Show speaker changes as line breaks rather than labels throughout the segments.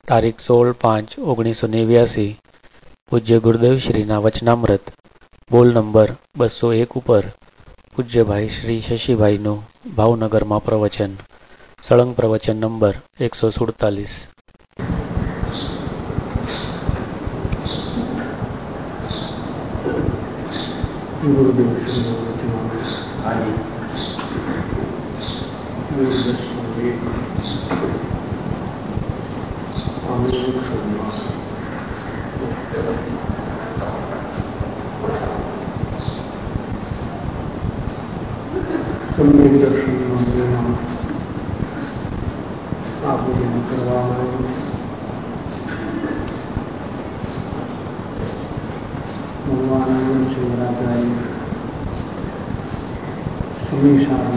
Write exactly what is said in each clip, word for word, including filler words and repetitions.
તારીખ સોળ પાંચ ઓગણીસો નેવ્યાસી પૂજ્ય ગુરુદેવ શ્રીના વચનામૃત બોલ નંબર બસો એક ઉપર પૂજ્યભાઈ શ્રી શશીભાઈનું ભાવનગરમાં પ્રવચન. સળંગ પ્રવચન નંબર એકસો સુડતાલીસ.
ગુરુદેવ સમ્યક દર્શન મંદિરમાં આ પૂજન કરવામાં આવ્યું. ભગવાન શિવરાત્રાએ હંમેશા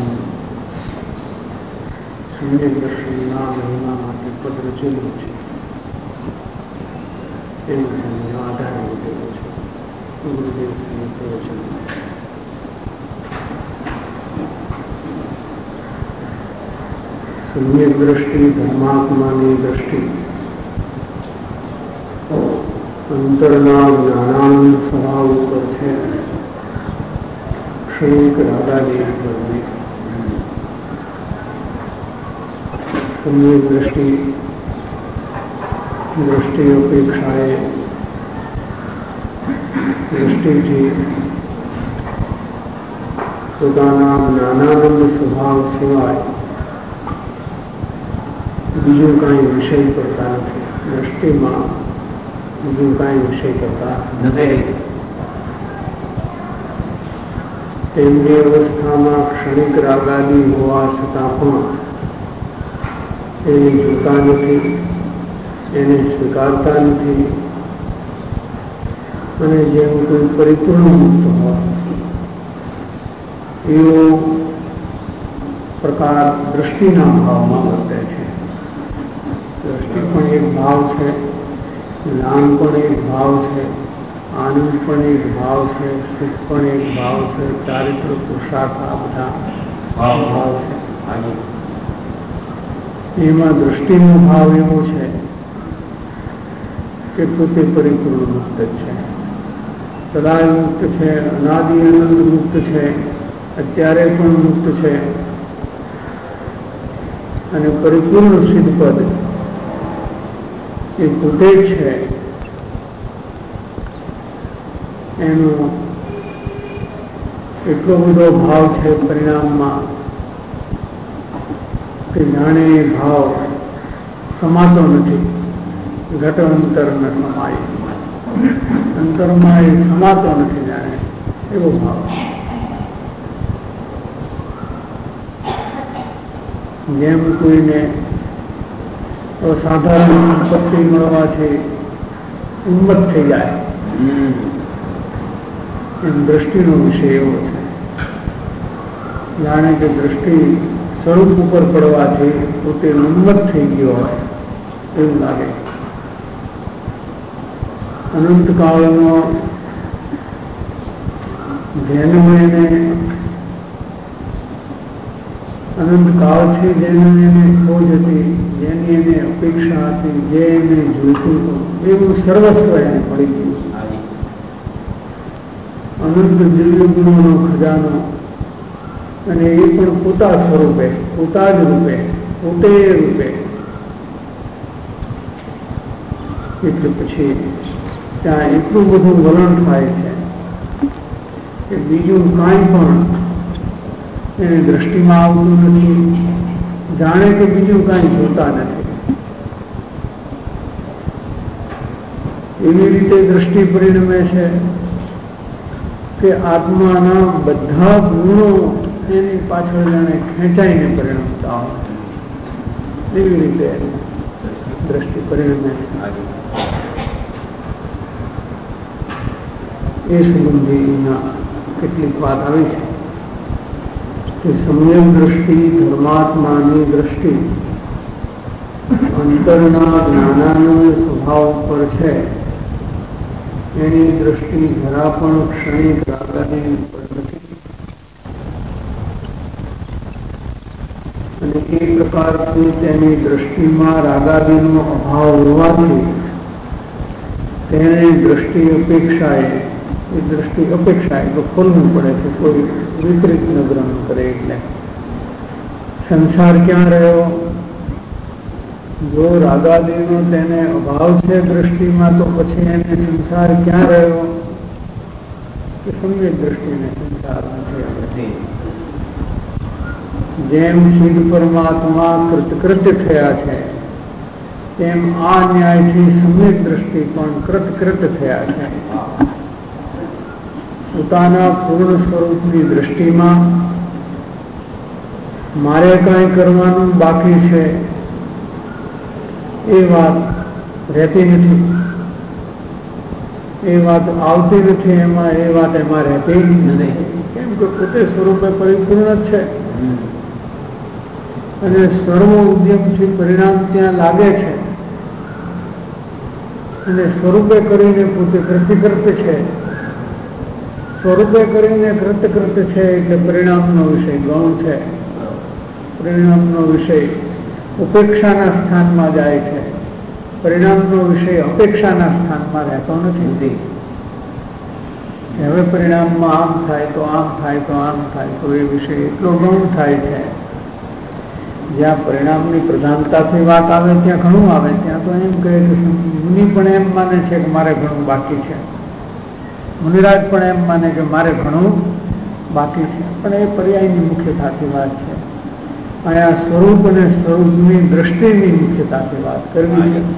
સમ્યક દર્શનના મહિમા માટે પદ રચેલું છે. એવું તેમને આધાર લીધેલો છે. ગુરુદેવ શ્રી પ્રવચન સમ્યક દ્રષ્ટિ ધર્માત્માની દ્રષ્ટિ અંતરના જ્ઞાનાનંદ સ્વભાવ ઉપર છે. ક્ષણિક રાગાદેશ બનવી. સમ્યક દ્રષ્ટિ દ્રષ્ટિ અપેક્ષાએ દ્રષ્ટિથી પોતાના જ્ઞાનાનંદ સ્વભાવ સિવાય બીજું કાંઈ વિષય કરતા નથી. દ્રષ્ટિમાં બીજું કાંઈ વિષય કરતા નથી. તેમની અવસ્થામાં ક્ષણિક રાગાદી હોવા છતાં પણ એને જોતા નથી, એને સ્વીકારતા નથી. અને જેમ કોઈ પરિપૂર્ણ મુક્ત હોય એવો પ્રકાર દ્રષ્ટિના ભાવમાં વર્તે છે. દ્રષ્ટિ પણ એક ભાવ છે, જ્ઞાન પણ એક ભાવ છે, આનંદ પણ એક ભાવ છે, સુખ પણ એક ભાવ છે, ચારિત્ર પુરુષાર્થ આ બધા ભાવ છે. એમાં દ્રષ્ટિનો ભાવ એવો છે કે પોતે પરિપૂર્ણ મુક્ત છે, સદાય મુક્ત છે, અનાદિ આનંદ મુક્ત છે, અત્યારે પણ મુક્ત છે. અને પરિપૂર્ણ સિદ્ધપદ એ પોતે છે. એનો એટલો બધો ભાવ છે પરિણામમાં કે જાણે એ ભાવ સમાતો નથી. ઘટ અંતર ન સમાય, અંતરમાં એ સમાતો નથી, જાણે એવો ભાવ. જેમ કોઈને અસાધારણ સંપત્તિ મળવાથી ઉન્મત્ત થઈ જાય, એમ દ્રષ્ટિનો વિષય એવો છે. જાણે કે દ્રષ્ટિ સ્વરૂપ ઉપર પડવાથી પોતે ઉન્મત્ત થઈ ગયો હોય એવું લાગે. અનંતકાળનો જેનો એને અનંતકાળથી જેનો એને ખોજ હતી, જેની એને અપેક્ષા હતી, જે એને જોઈતું હતું એવું સર્વસ્વ એને મળી ગયું. અનંત દિવ્ય ગુણોનો ખજાનો, અને એ પણ પોતા સ્વરૂપે, પોતા જ રૂપે, પોતે રૂપે. એટલે પછી ત્યાં એટલું બધું વલણ થાય છે કે બીજું કાંઈ પણ એને દ્રષ્ટિમાં આવતું નથી. જાણે કે બીજું કાંઈ જોતા નથી. એવી રીતે દ્રષ્ટિ પરિણમે છે કે આત્માના બધા ગુણો એની પાછળ જાણે ખેંચાઈને પરિણમતા હોય. એવી રીતે દ્રષ્ટિ પરિણમે છે. એ સંબંધીના કેટલીક વાત આવી છે કે સમ્યક દ્રષ્ટિ ધર્માત્માની દ્રષ્ટિ અંતરના જ્ઞાનાનંદ સ્વભાવ પર છે. એની દ્રષ્ટિ જરા પણ ક્ષણિક રાગાદી ઉપર નથી. અને એ પ્રકારથી તેની દ્રષ્ટિમાં રાગાદીનો અભાવ હોવાથી તેને દ્રષ્ટિ અપેક્ષાએ એ દ્રષ્ટિ અપેક્ષાએ તો ખોલવું પડે છે, કોઈ વિપરીત ન ગ્રહણ કરે. એટલે સંસાર ક્યાં રહ્યો? જો રાગાદીનો તેને અભાવ છે દ્રષ્ટિમાં, તો પછી એને સંસાર ક્યાં રહ્યો? કે સમ્યક દ્રષ્ટિને સંસાર નથી. જેમ શુદ્ધ પરમાત્મા કૃતકૃત્ય થયા છે, તેમ આ ન્યાયથી સમ્યક દ્રષ્ટિ પણ કૃતકૃત થયા છે. પોતાના પૂર્ણ સ્વરૂપની દ્રષ્ટિમાં મારે કાંઈ કરવાનું બાકી છે એ વાત રહેતી નથી, એ વાત આવતી નથી, એમાં એ વાત એમાં રહેતી નથી. કેમ કે પોતે સ્વરૂપે પરિપૂર્ણ જ છે અને સર્વ ઉદ્યમથી પરિણામ ત્યાં લાગે છે અને સ્વરૂપે કરીને પોતે કૃતિકૃત છે. સ્વરૂપે કરીને કૃતકૃત છે એટલે પરિણામનો વિષય ગૌણ છે. પરિણામનો વિષય ઉપેક્ષાના સ્થાનમાં જાય છે, પરિણામનો વિષય અપેક્ષાના સ્થાનમાં રહેતો નથી. હવે પરિણામમાં આમ થાય તો આમ થાય તો આમ થાય તો એ વિષય એટલો ગૌણ થાય છે. જ્યાં પરિણામની પ્રધાનતાથી વાત આવે ત્યાં ઘણું આવે, ત્યાં તો એમ કહે કે મુનિ પણ એમ માને છે કે મારે ઘણું બાકી છે, મુનિરાજ પણ એમ માને કે મારે ઘણું બાકી છે, પણ એ પર્યાયની મુખ્યતાથી વાત છે. અહીંયા સ્વરૂપ અને સ્વરૂપની દ્રષ્ટિની મુખ્યતાથી વાત કરવી છે.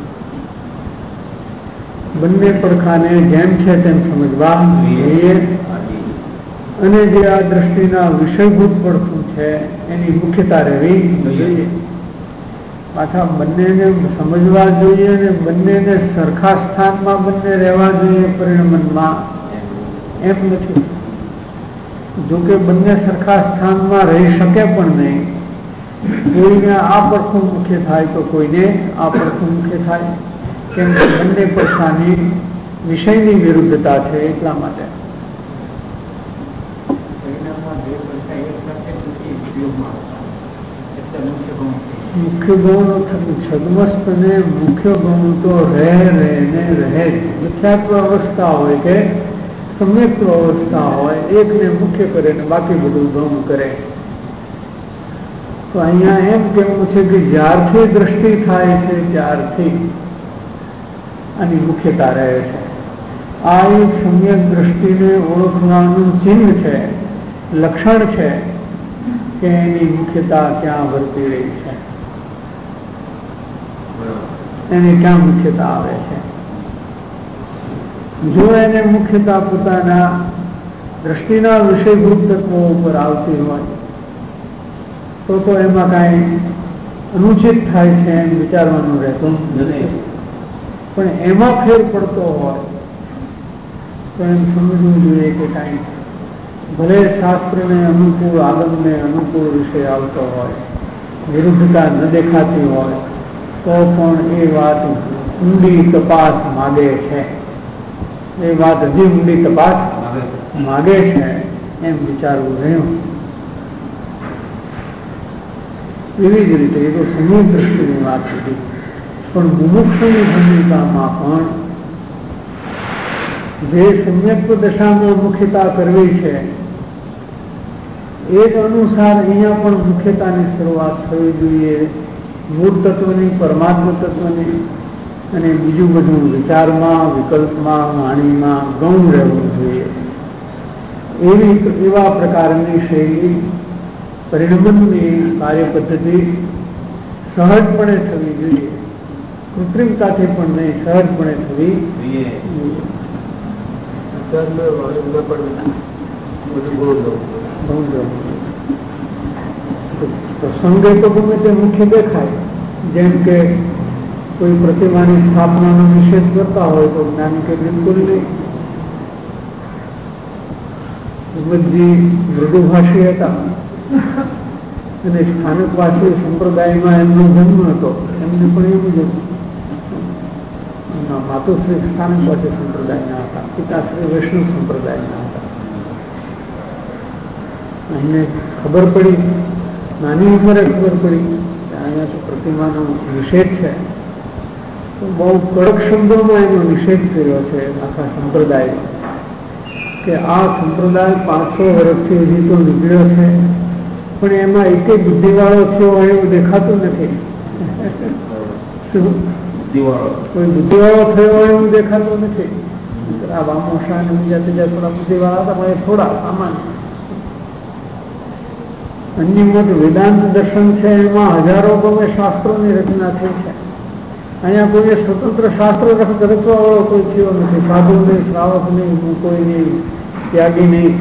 બંને પડખાને જેમ છે તેમ સમજવા જોઈએ અને જે આ દ્રષ્ટિના વિષયભૂત પડખું છે એની મુખ્યતા રહેવી જોઈએ. પાછા બંનેને સમજવા જોઈએ અને બંનેને સરખા સ્થાનમાં બંને રહેવા જોઈએ. પરિણમનમાં એમ નથી. જોકે બંને સરખા સ્થાનમાં રહી શકે પણ નહીં. કોઈને આ પડખું મુખ્ય થાય તો કોઈને આ પડખું મુખ્ય થાય, કેમ કે બંને પડખાની વિષયની વિરુદ્ધતા છે. એટલા માટે મુખ્ય ગૌણ છદ્મસ્ત ને મુખ્ય ગૌણ તો રહે રહે ને રહે. મિથ્યાત્વ અવસ્થા હોય કે સમ્યક્ત્વ અવસ્થા હોય, એકને મુખ્ય કરે ને બાકી બધું ગૌણ કરે. તો અહીંયા એમ કહેવું છે કે જ્યારથી દ્રષ્ટિ થાય છે ત્યારથી આની મુખ્યતા રહે છે. આ એક સમ્યક દ્રષ્ટિને ઓળખવાનું ચિહ્ન છે, લક્ષણ છે કે એની મુખ્યતા ક્યાં વર્તી રહી છે, એની ક્યાં મુખ્યતા આવે છે. જો એને મુખ્યતા પોતાના દ્રષ્ટિના વિષયભૂત તત્વો ઉપર આવતી હોય તો તો એમાં કાંઈ અનુચિત થાય છે એમ વિચારવાનું રહેતું નથી. પણ એમાં ફેર પડતો હોય તો એમ સમજવું જોઈએ કે કાંઈ ભલે શાસ્ત્રને અનુકૂળ, આગમને અનુકૂળ વિષય આવતો હોય, વિરુદ્ધતા ન દેખાતી હોય તો પણ એ વાત ઊંડી તપાસ માગે છે. એ વાત હજી ઊંડી તપાસ માગે છે એમ વિચારવું રહ્યું. એવી જ રીતે એ તો સમ્યક દ્રષ્ટિની વાત હતી, પણ મુમુક્ષુની ભૂમિકામાં પણ જે સમ્યક્ત્વ દશામાં મુખ્યતા કરવી છે એ જ અનુસાર અહીંયા પણ મુખ્યતાની શરૂઆત થવી જોઈએ. મૂળ તત્વની, પરમાત્મા તત્વની, અને બીજું બધું વિચારમાં, વિકલ્પમાં, વાણીમાં ગૌણ રહેવું જોઈએ. એવી એવા પ્રકારની શૈલી પરિણમનની કાર્ય પદ્ધતિ સહજપણે થવી જોઈએ. કૃત્રિમતાથી પણ નહીં, સહજપણે થવી જોઈએ. પ્રસંગે તો ગમે તે મુખ્ય દેખાય, જેમ કે કોઈ પ્રતિમાની સ્થાપનાનો નિષેધ કરતા હોય તો જ્ઞાન કે બિલકુલ નહીં. હિંમતજી મૃદુભાષી હતા અને સ્થાનકવાસી સંપ્રદાયમાં એમનો જન્મ હતો. એમને પણ એવું જ માતુશ્રી સ્થાનકવાસી સંપ્રદાયના હતા, પિતાશ્રી વૈષ્ણવ સંપ્રદાયના હતા. એને ખબર પડી નાની ઉંમરે ખબર પડી કે અહીંયા તો પ્રતિમાનો નિષેધ છે, તો બહુ કડક શબ્દોમાં એનો નિષેધ કર્યો છે આખા સંપ્રદાય, કે આ સંપ્રદાય પાંચસો વર્ષથી હજી તો નીકળ્યો છે, પણ એમાં એકે બુદ્ધિવાળો થયો હોય એવું દેખાતું નથી. શું કોઈ બુદ્ધિવાળો થયો હોય એવું દેખાતું નથી. આ વામોશા અને બીજા ત્રીજા થોડા બુદ્ધિવાળા હતા, પણ એ થોડા સામાન્ય. અન્ય મત વેદાંત દર્શન છે, એમાં હજારો ગમે શાસ્ત્રોની રચના થઈ છે. અહીંયા કોઈ સ્વતંત્ર શાસ્ત્ર રચવા વાળો કોઈ થયો નથી. સાધુ નહીં, શ્રાવક નહીં, કોઈ નહીં, ત્યાગી નહીં.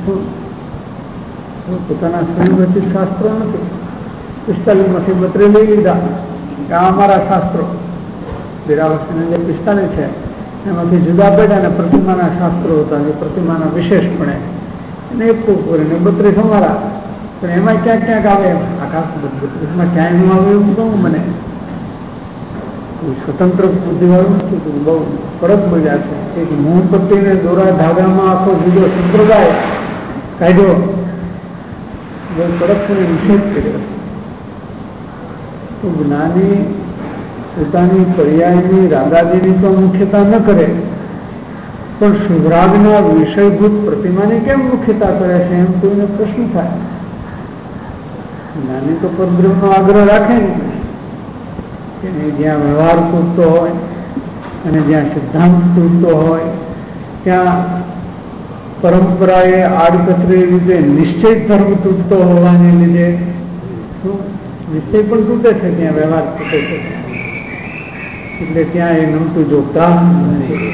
પોતાના સ્વયંરચિત શાસ્ત્રો નથી. પિસ્તાલીસ માંથી બત્રે લઈ લીધા કે આ અમારા શાસ્ત્રો. બિરાવસને જે પિસ્તાલીસ છે એમાંથી જુદા પડ્યા અને પ્રતિમાના શાસ્ત્રો હતા, જે પ્રતિમાના વિશેષપણે એને એક કરીને બત્રીસ અમારા. પણ એમાં ક્યાંક ક્યાંક આવે, આખા બત્રીસમાં ક્યાંય ન આવે એવું કહું મને. સ્વતંત્ર બુદ્ધિવાળું નથી, બહુ કડક મજા છે. એક મોહપટ્ટીને દોરા ધાગામાં આખો જુદો સંપ્રદાય કાઢ્યો, બહુ કડકપણે નિષેધ કર્યો છે. તો જ્ઞાની પોતાની પર્યાયની રાગાદીની તો મુખ્યતા ન કરે, પણ શુભરાગના વિષયભૂત પ્રતિમાની કેમ મુખ્યતા કરે છે એમ કોઈને પ્રશ્ન થાય. જ્ઞાની તો પરબ્રહ્મનો આગ્રહ રાખે ને, કે જ્યાં વ્યવહાર તૂટતો હોય અને જ્યાં સિદ્ધાંત તૂટતો હોય ત્યાં પરંપરાએ આડકતરી રીતે નિશ્ચય ધર્મ તૂટતો હોવાને લીધે શું નિશ્ચય પણ તૂટે છે, ત્યાં વ્યવહાર તૂટે છે. એટલે ત્યાં એ નમતું જોતા નથી.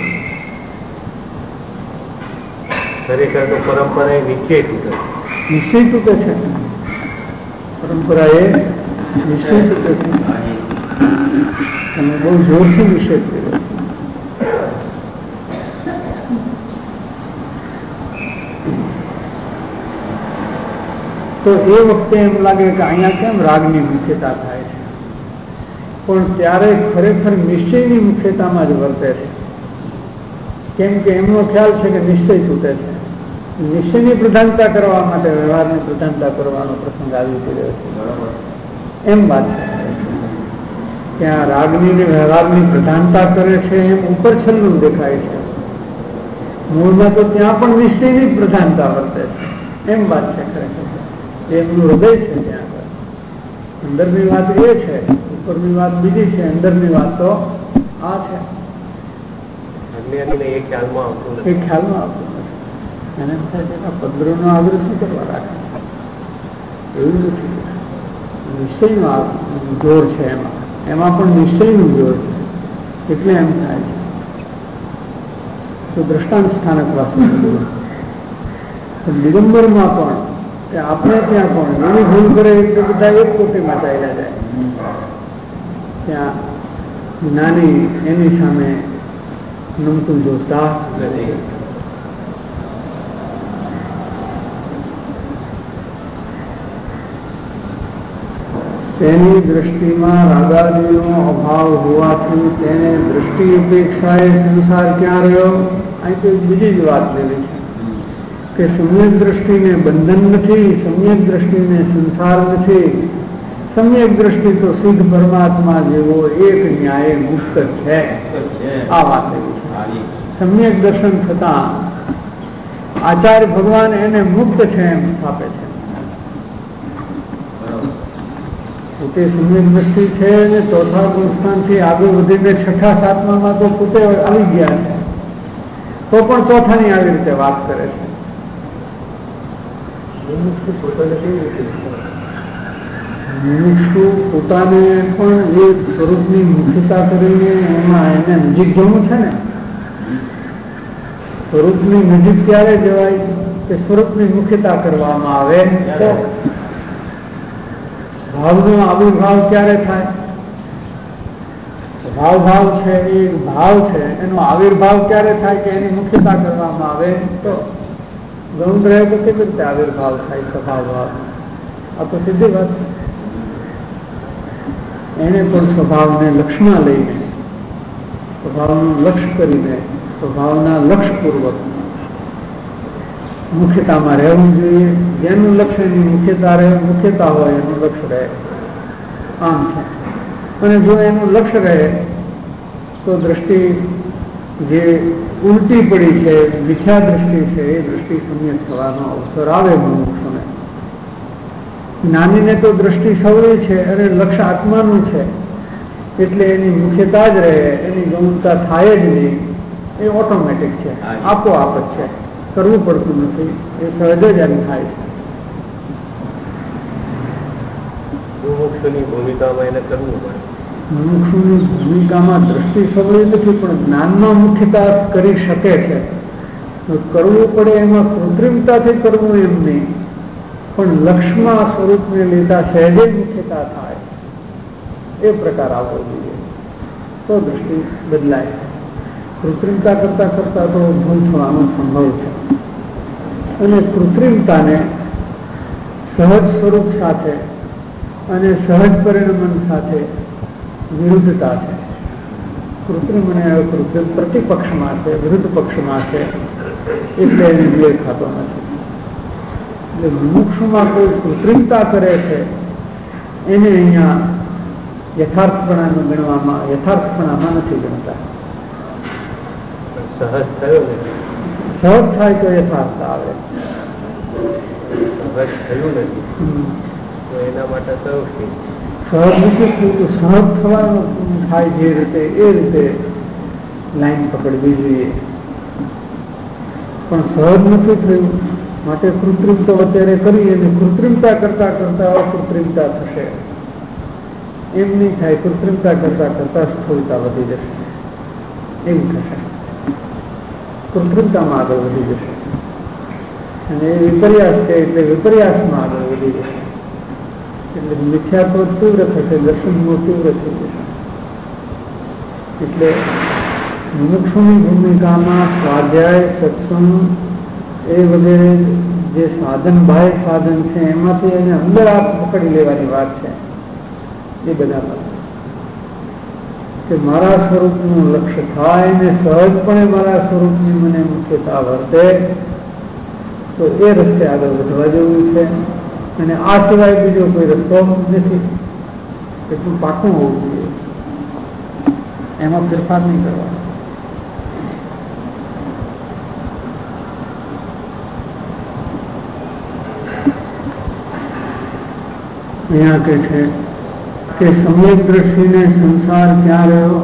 ખરેખર તો પરંપરાએ નિશ્ચય તૂટે
નિશ્ચય તૂટે છે. પરંપરાએ નિશ્ચય તૂટે છે. તમે બહુ જોરથી નિષેધ કર્યો. તો એ વખતે એમ લાગે કે અહીંયા કેમ રાગની મુખ્યતા થાય છે, પણ ત્યારે ખરેખર નિશ્ચયની મુખ્યતામાં જ વર્તે છે. કેમ કે એમનો ખ્યાલ છે કે નિશ્ચય તૂટે છે. નિશ્ચયની પ્રધાનતા કરવા માટે વ્યવહારની પ્રધાનતા કરવાનો પ્રસંગ આવી રહ્યો છે. એમ વાત છે. ત્યાં રાગની વ્યવહારની પ્રધાનતા કરે છે એમ ઉપર છેલ્લું દેખાય છે. મૂળમાં તો ત્યાં પણ નિશ્ચયની પ્રધાનતા વર્તે છે. એમ વાત છે ખરેખર. એમનું હૃદય છે ત્યાં આગળ. અંદરની વાત એ છે, ઉપરની વાત બીજી છે, અંદરની વાત તો આ છે. એ ખ્યાલમાં આવતું નથી. એને એમ થાય છે કે પદ્રોનો આગ્રહ શું કરવા રાખે, એવું નથી. નિશ્ચયનો જોર છે એમાં, એમાં પણ નિશ્ચયનું જોર છે, એટલે એમ થાય છે. તો દ્રષ્ટાંત સ્થાનક વાસુ દિગંબરમાં પણ કે આપણે ત્યાં પણ એની ભૂલ કરે એટલે બધા એક કોટીમાં ચાલ્યા જાય. ત્યાં નાની એની સામે નમતું જોતા નથી. તેની દ્રષ્ટિમાં રાગાદીનો અભાવ હોવાથી તેને દ્રષ્ટિ અપેક્ષાએ સંસાર ક્યાં રહ્યો. અહીં તો બીજી જ વાત લેવી છે કે સમ્યક દ્રષ્ટિને બંધન નથી, સમ્યક દ્રષ્ટિને સંસાર નથી. સમ્યક દ્રષ્ટિ તો શુદ્ધ પરમાત્મા જેવો એક ન્યાય મુક્ત છે. આ વાત એવી છે. સમ્યક દર્શન થતા આચાર્ય ભગવાન એને મુક્ત છે એમ સ્થાપે છે. પોતે સમ્યક દ્રષ્ટિ છે અને ચોથા ગુણસ્થાનથી આગળ વધીને છઠ્ઠા સાતમામાં તો પોતે આવી ગયા છે, તો પણ ચોથાની આવી રીતે વાત કરે છે. મુમુક્ષુ પોતાને પણ એ સ્વરૂપની મુખ્યતા કરીને એમાં એને નજીક જવું છે ને. સ્વરૂપની નજીક ક્યારે જવાય કે સ્વરૂપની મુખ્યતા કરવામાં આવે તો. ભાવનો આવિર્ભાવ ક્યારે થાય? ભાવ ભાવ છે એ ભાવ છે એનો આવિર્ભાવ ક્યારે થાય કે એની મુખ્યતા કરવામાં આવે તો. ગૌણ રહે તો કેવી રીતે આવિર્ભાવ થાય સ્વભાવ ભાવ? આ તો સીધી વાત છે. એને પણ સ્વભાવને લક્ષ્યમાં લઈને, સ્વભાવનું લક્ષ્ય કરીને, સ્વભાવના લક્ષ્યપૂર્વક મુખ્યતામાં રહેવું જોઈએ. જેનું લક્ષ્ય એની મુખ્યતા રહે, મુખ્યતા હોય એનું લક્ષ્ય રહે, આમ છે. અને જો એનું લક્ષ્ય રહે તો દ્રષ્ટિ જે ઉલટી પડી છે, મિથ્યા દ્રષ્ટિ છે, એ દ્રષ્ટિ સમ્યક થવાનો અવસર આવે મુમુક્ષુને. જ્ઞાનીને તો દ્રષ્ટિ સવળી છે અને લક્ષ્ય આત્માનું છે, એટલે એની મુખ્યતા જ રહે, એની ગૌણતા થાય જ નહીં. એ ઓટોમેટિક છે, આપોઆપ જ છે, કરવું પડતું નથી, એ સહજ જ એમ થાય છે.
મુમુક્ષુની ભૂમિકામાં એને કરવું પડે.
મુમુક્ષુની ભૂમિકામાં દ્રષ્ટિ સવળી નથી, પણ જ્ઞાનમાં મુખ્યતા કરી શકે છે. કરવું પડે એમાં કૃત્રિમતાથી કરવું એમ નહીં, પણ લક્ષ્યમાં સ્વરૂપને લીધા સહેજે મુખ્યતા થાય એ પ્રકાર આવવો જોઈએ, તો દ્રષ્ટિ બદલાય. કૃત્રિમતા કરતા કરતા તો ભૂલ થવાનો સંભવ છે. અને કૃત્રિમતાને સહજ સ્વરૂપ સાથે અને સહજ પરિણમન સાથે વિરુદ્ધતા છે. કૃત્રિમ અને અકૃત્રિમ પ્રતિપક્ષમાં છે, વિરુદ્ધ પક્ષમાં છે, એટલે એને મેળ ખાતો નથી. એટલે મુમુક્ષુમાં કોઈ કૃત્રિમતા કરે છે એને અહીંયા યથાર્થપણામાં ગણવામાં યથાર્થપણામાં નથી ગણતા.
સહજ થયો ને,
સહજ થાય તો યથાર્થ આવે.
સહજ થયું નથી તો એના માટે થયું છે.
સહજ નથી થયું તો સહજ થવાનું થાય જે રીતે એ રીતે લાઈન પકડવી જોઈએ. પણ સહજ નથી થયું માટે કૃત્રિમ તો અત્યારે કરી, અને કૃત્રિમતા કરતા કરતા અકૃત્રિમતા થશે એમ નહીં થાય. કૃત્રિમતા કરતા કરતા સ્થૂળતા વધી જશે, એવું થશે. કૃત્રિમતામાં આગળ વધી જશે અને એ વિપર્યાસ છે એટલે વિપર્યાસમાં આગળ વધી જશે. એટલે મિથ્યાત્વ તીવ્ર થશે, દર્શનનો તીવ્ર થઈ જશે. એટલે મુમુક્ષુની ભૂમિકામાં સ્વાધ્યાય, સત્સંગ એ વગેરે જે સાધન બાહ્ય સાધન છે એમાંથી એને અંદર આપ પકડી લેવાની વાત છે. એ બધા કે મારા સ્વરૂપનું લક્ષ્ય થાય ને સહજપણે મારા સ્વરૂપની મને મુખ્યતા વર્તે, તો એ રસ્તે આગળ વધવા જેવું છે. અને આ સિવાય બીજો કોઈ રસ્તો નથી. એટલું પાકું હોવું જોઈએ, એમાં ફેરફાર નહીં કરવાનો. અહીંયા કે છે કે સમ્યક દ્રષ્ટિને સંસાર ક્યાં રહ્યો?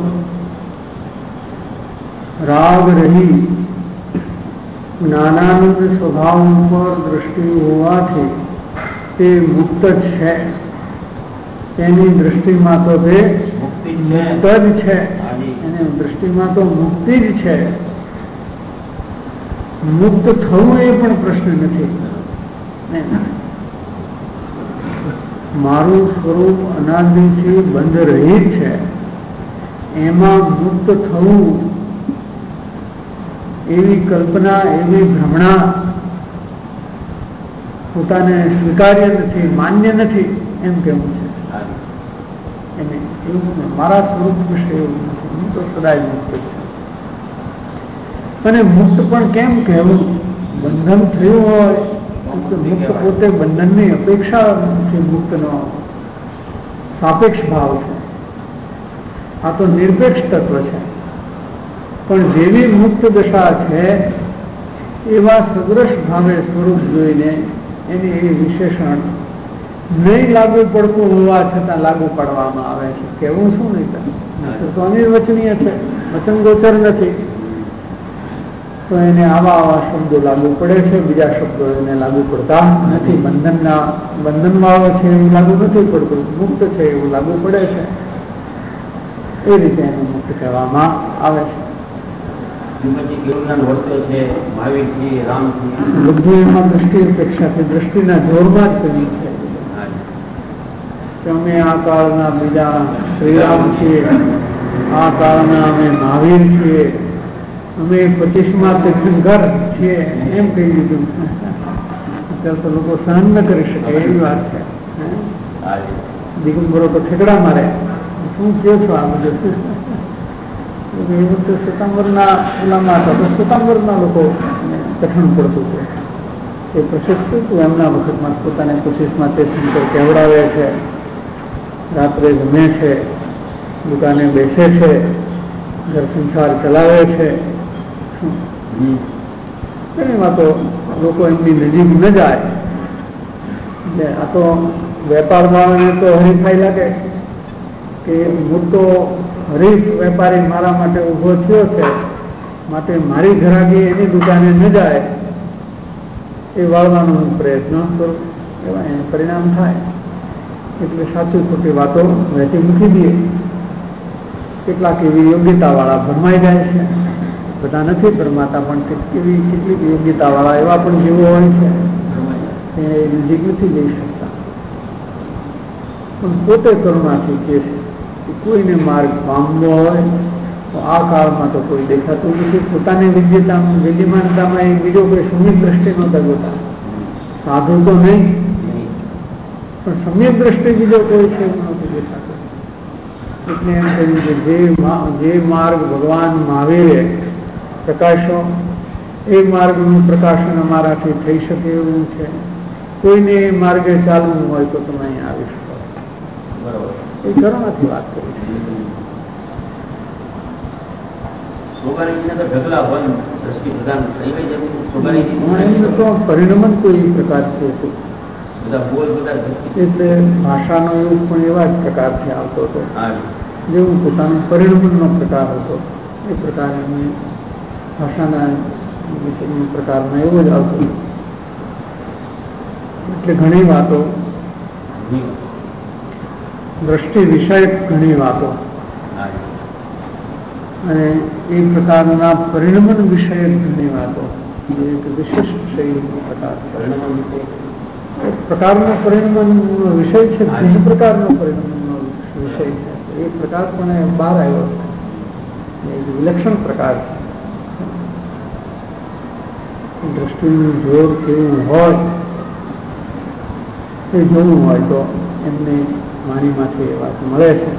રાગ રહી જ્ઞાનાનંદ સ્વભાવ ઉપર દ્રષ્ટિ હોવાથી તે મુક્ત જ છે. તેની દ્રષ્ટિમાં તો તે મુક્ત જ છે, એની દ્રષ્ટિમાં તો મુક્તિ જ છે. મુક્ત થવું એ પણ પ્રશ્ન નથી. મારું સ્વરૂપ અનાદિથી બંધ રહિત છે, એમાં મુક્ત થવું એવી કલ્પના, એવી ભ્રમણા પોતાને સ્વીકાર્ય નથી, માન્ય નથી એમ કેવું છે. એને એવું મારા સ્વરૂપ વિશે એવું નથી, હું તો સદાય મુક્ત છું. અને મુક્ત પણ કેમ કહેવું? બંધન થયું હોય મુક્ત પોતે બંધનની અપેક્ષાથી મુક્તનો સાપેક્ષ ભાવ છે. આ તો નિરપેક્ષ તત્વ છે. પણ જેવી મુક્ત દશા છે એવા સદૃશ ભાવે સ્વરૂપ જોઈને એની એ વિશેષણ નહીં લાગુ પડતું હોવા છતાં લાગુ પાડવામાં આવે છે. કેવું શું નહીં તો અનિર્વચનીય છે, વચન ગોચર નથી, તો એને આવા આવા શબ્દો લાગુ પડે છે, બીજા શબ્દો એને લાગુ પડતા નથી. બંધનના બંધનમાં છે એવું લાગુ નથી પડતું, મુક્ત છે એવું લાગુ પડે છે. એ રીતે એને મુક્ત કહેવામાં આવે છે. બુદ્ધિ એમાં દ્રષ્ટિ અપેક્ષાથી દ્રષ્ટિના જોરમાં જ કરી છે કે અમે આ કાળના બીજા શ્રીરામ છીએ, આ કાળના અમે મહાવીર છીએ, અમે પચીસમાં તીર્થંકર છીએ એમ કહી દીધું. અત્યારે તો લોકો સહન ન કરી શકે એવી વાત છે. દિગંબરો તો ઠેકડા મારે, શું કહો છો આ બધું? એવું તો શ્વેતાંબરના ઓલામાં હતા તો શ્વેતાંબરના લોકો કઠણ પડતું હતું. એ પ્રસિદ્ધ થયું એમના વખતમાં પોતાને કોશિશમાં તીર્થંકર કેવડાવે છે, રાત્રે જમે છે, દુકાને બેસે છે, ઘર સંસાર ચલાવે છે. એમાં તો લોકો એમની નજીક ન જાય. એટલે આ તો વેપારમાં તો હરીફાઈ લાગે કે મોટો હરીફ વેપારી મારા માટે ઊભો થયો છે, માટે મારી ઘરાકી એની દુકાને ન જાય એ વાળવાનો હું પ્રયત્ન કરું, એવા એનું પરિણામ થાય. એટલે સાચી ખોટી વાતો વહેતી મૂકી દઈએ. કેટલાક એવી યોગ્યતાવાળા ભરમાઈ જાય છે, બધા નથી ભરમાતા, પણ એવી કેટલીક યોગ્યતાવાળા એવા પણ જીવો હોય છે એ નજીક નથી જઈ શકતા. પણ પોતે કરુણાથી કહે છે કે કોઈને માર્ગ પામવો હોય તો આ કાળમાં તો કોઈ દેખાતું નથી. પોતાની વિદ્યતામાં વિદ્યમાનતામાં એ બીજો કોઈ સમ્યક દ્રષ્ટિ નહોતા જોતા, સાધુ તો નહીં પણ સમ્યક દ્રષ્ટિ બીજો કોઈ છે એવું નહોતું દેખાતું. એટલે એમ કહ્યું કે જે જે માર્ગ ભગવાન મહાવીરે પ્રકાશો એ માર્ગનું પ્રકાશન અમારાથી થઈ શકે એવું છે. કોઈને એ માર્ગે ચાલવું હોય તો તમે અહીં આવી શકો. બરાબર, એ કરુણાથી વાત કરી છે. પરિણમન કોઈ પ્રકાર છે, એટલે ભાષાનો એવું પણ એવા જ પ્રકારથી આવતો હતો, જેવું પોતાનો પરિણમનનો પ્રકાર હતો એ પ્રકારે ભાષાના પ્રકારમાં એવો જ આવતો. એટલે ઘણી વાતો દ્રષ્ટિ વિષયક ઘણી વાતો અને એ પ્રકારના પરિણમન વિષયક ઘણી વાતો એક વિશિષ્ટ શૈલીનો પ્રકાર છે. એક પ્રકારનો પરિણમનનો વિષય છે, ઘણી પ્રકારનો પરિણમનનો વિષય છે. એ પ્રકાર પણ બહાર આવ્યો છે, એક વિલક્ષણ પ્રકાર છે. દ્રષ્ટિનું જોર કેવું હોય એ જોવું હોય તો એમને વાણીમાંથી એ વાત મળે છે.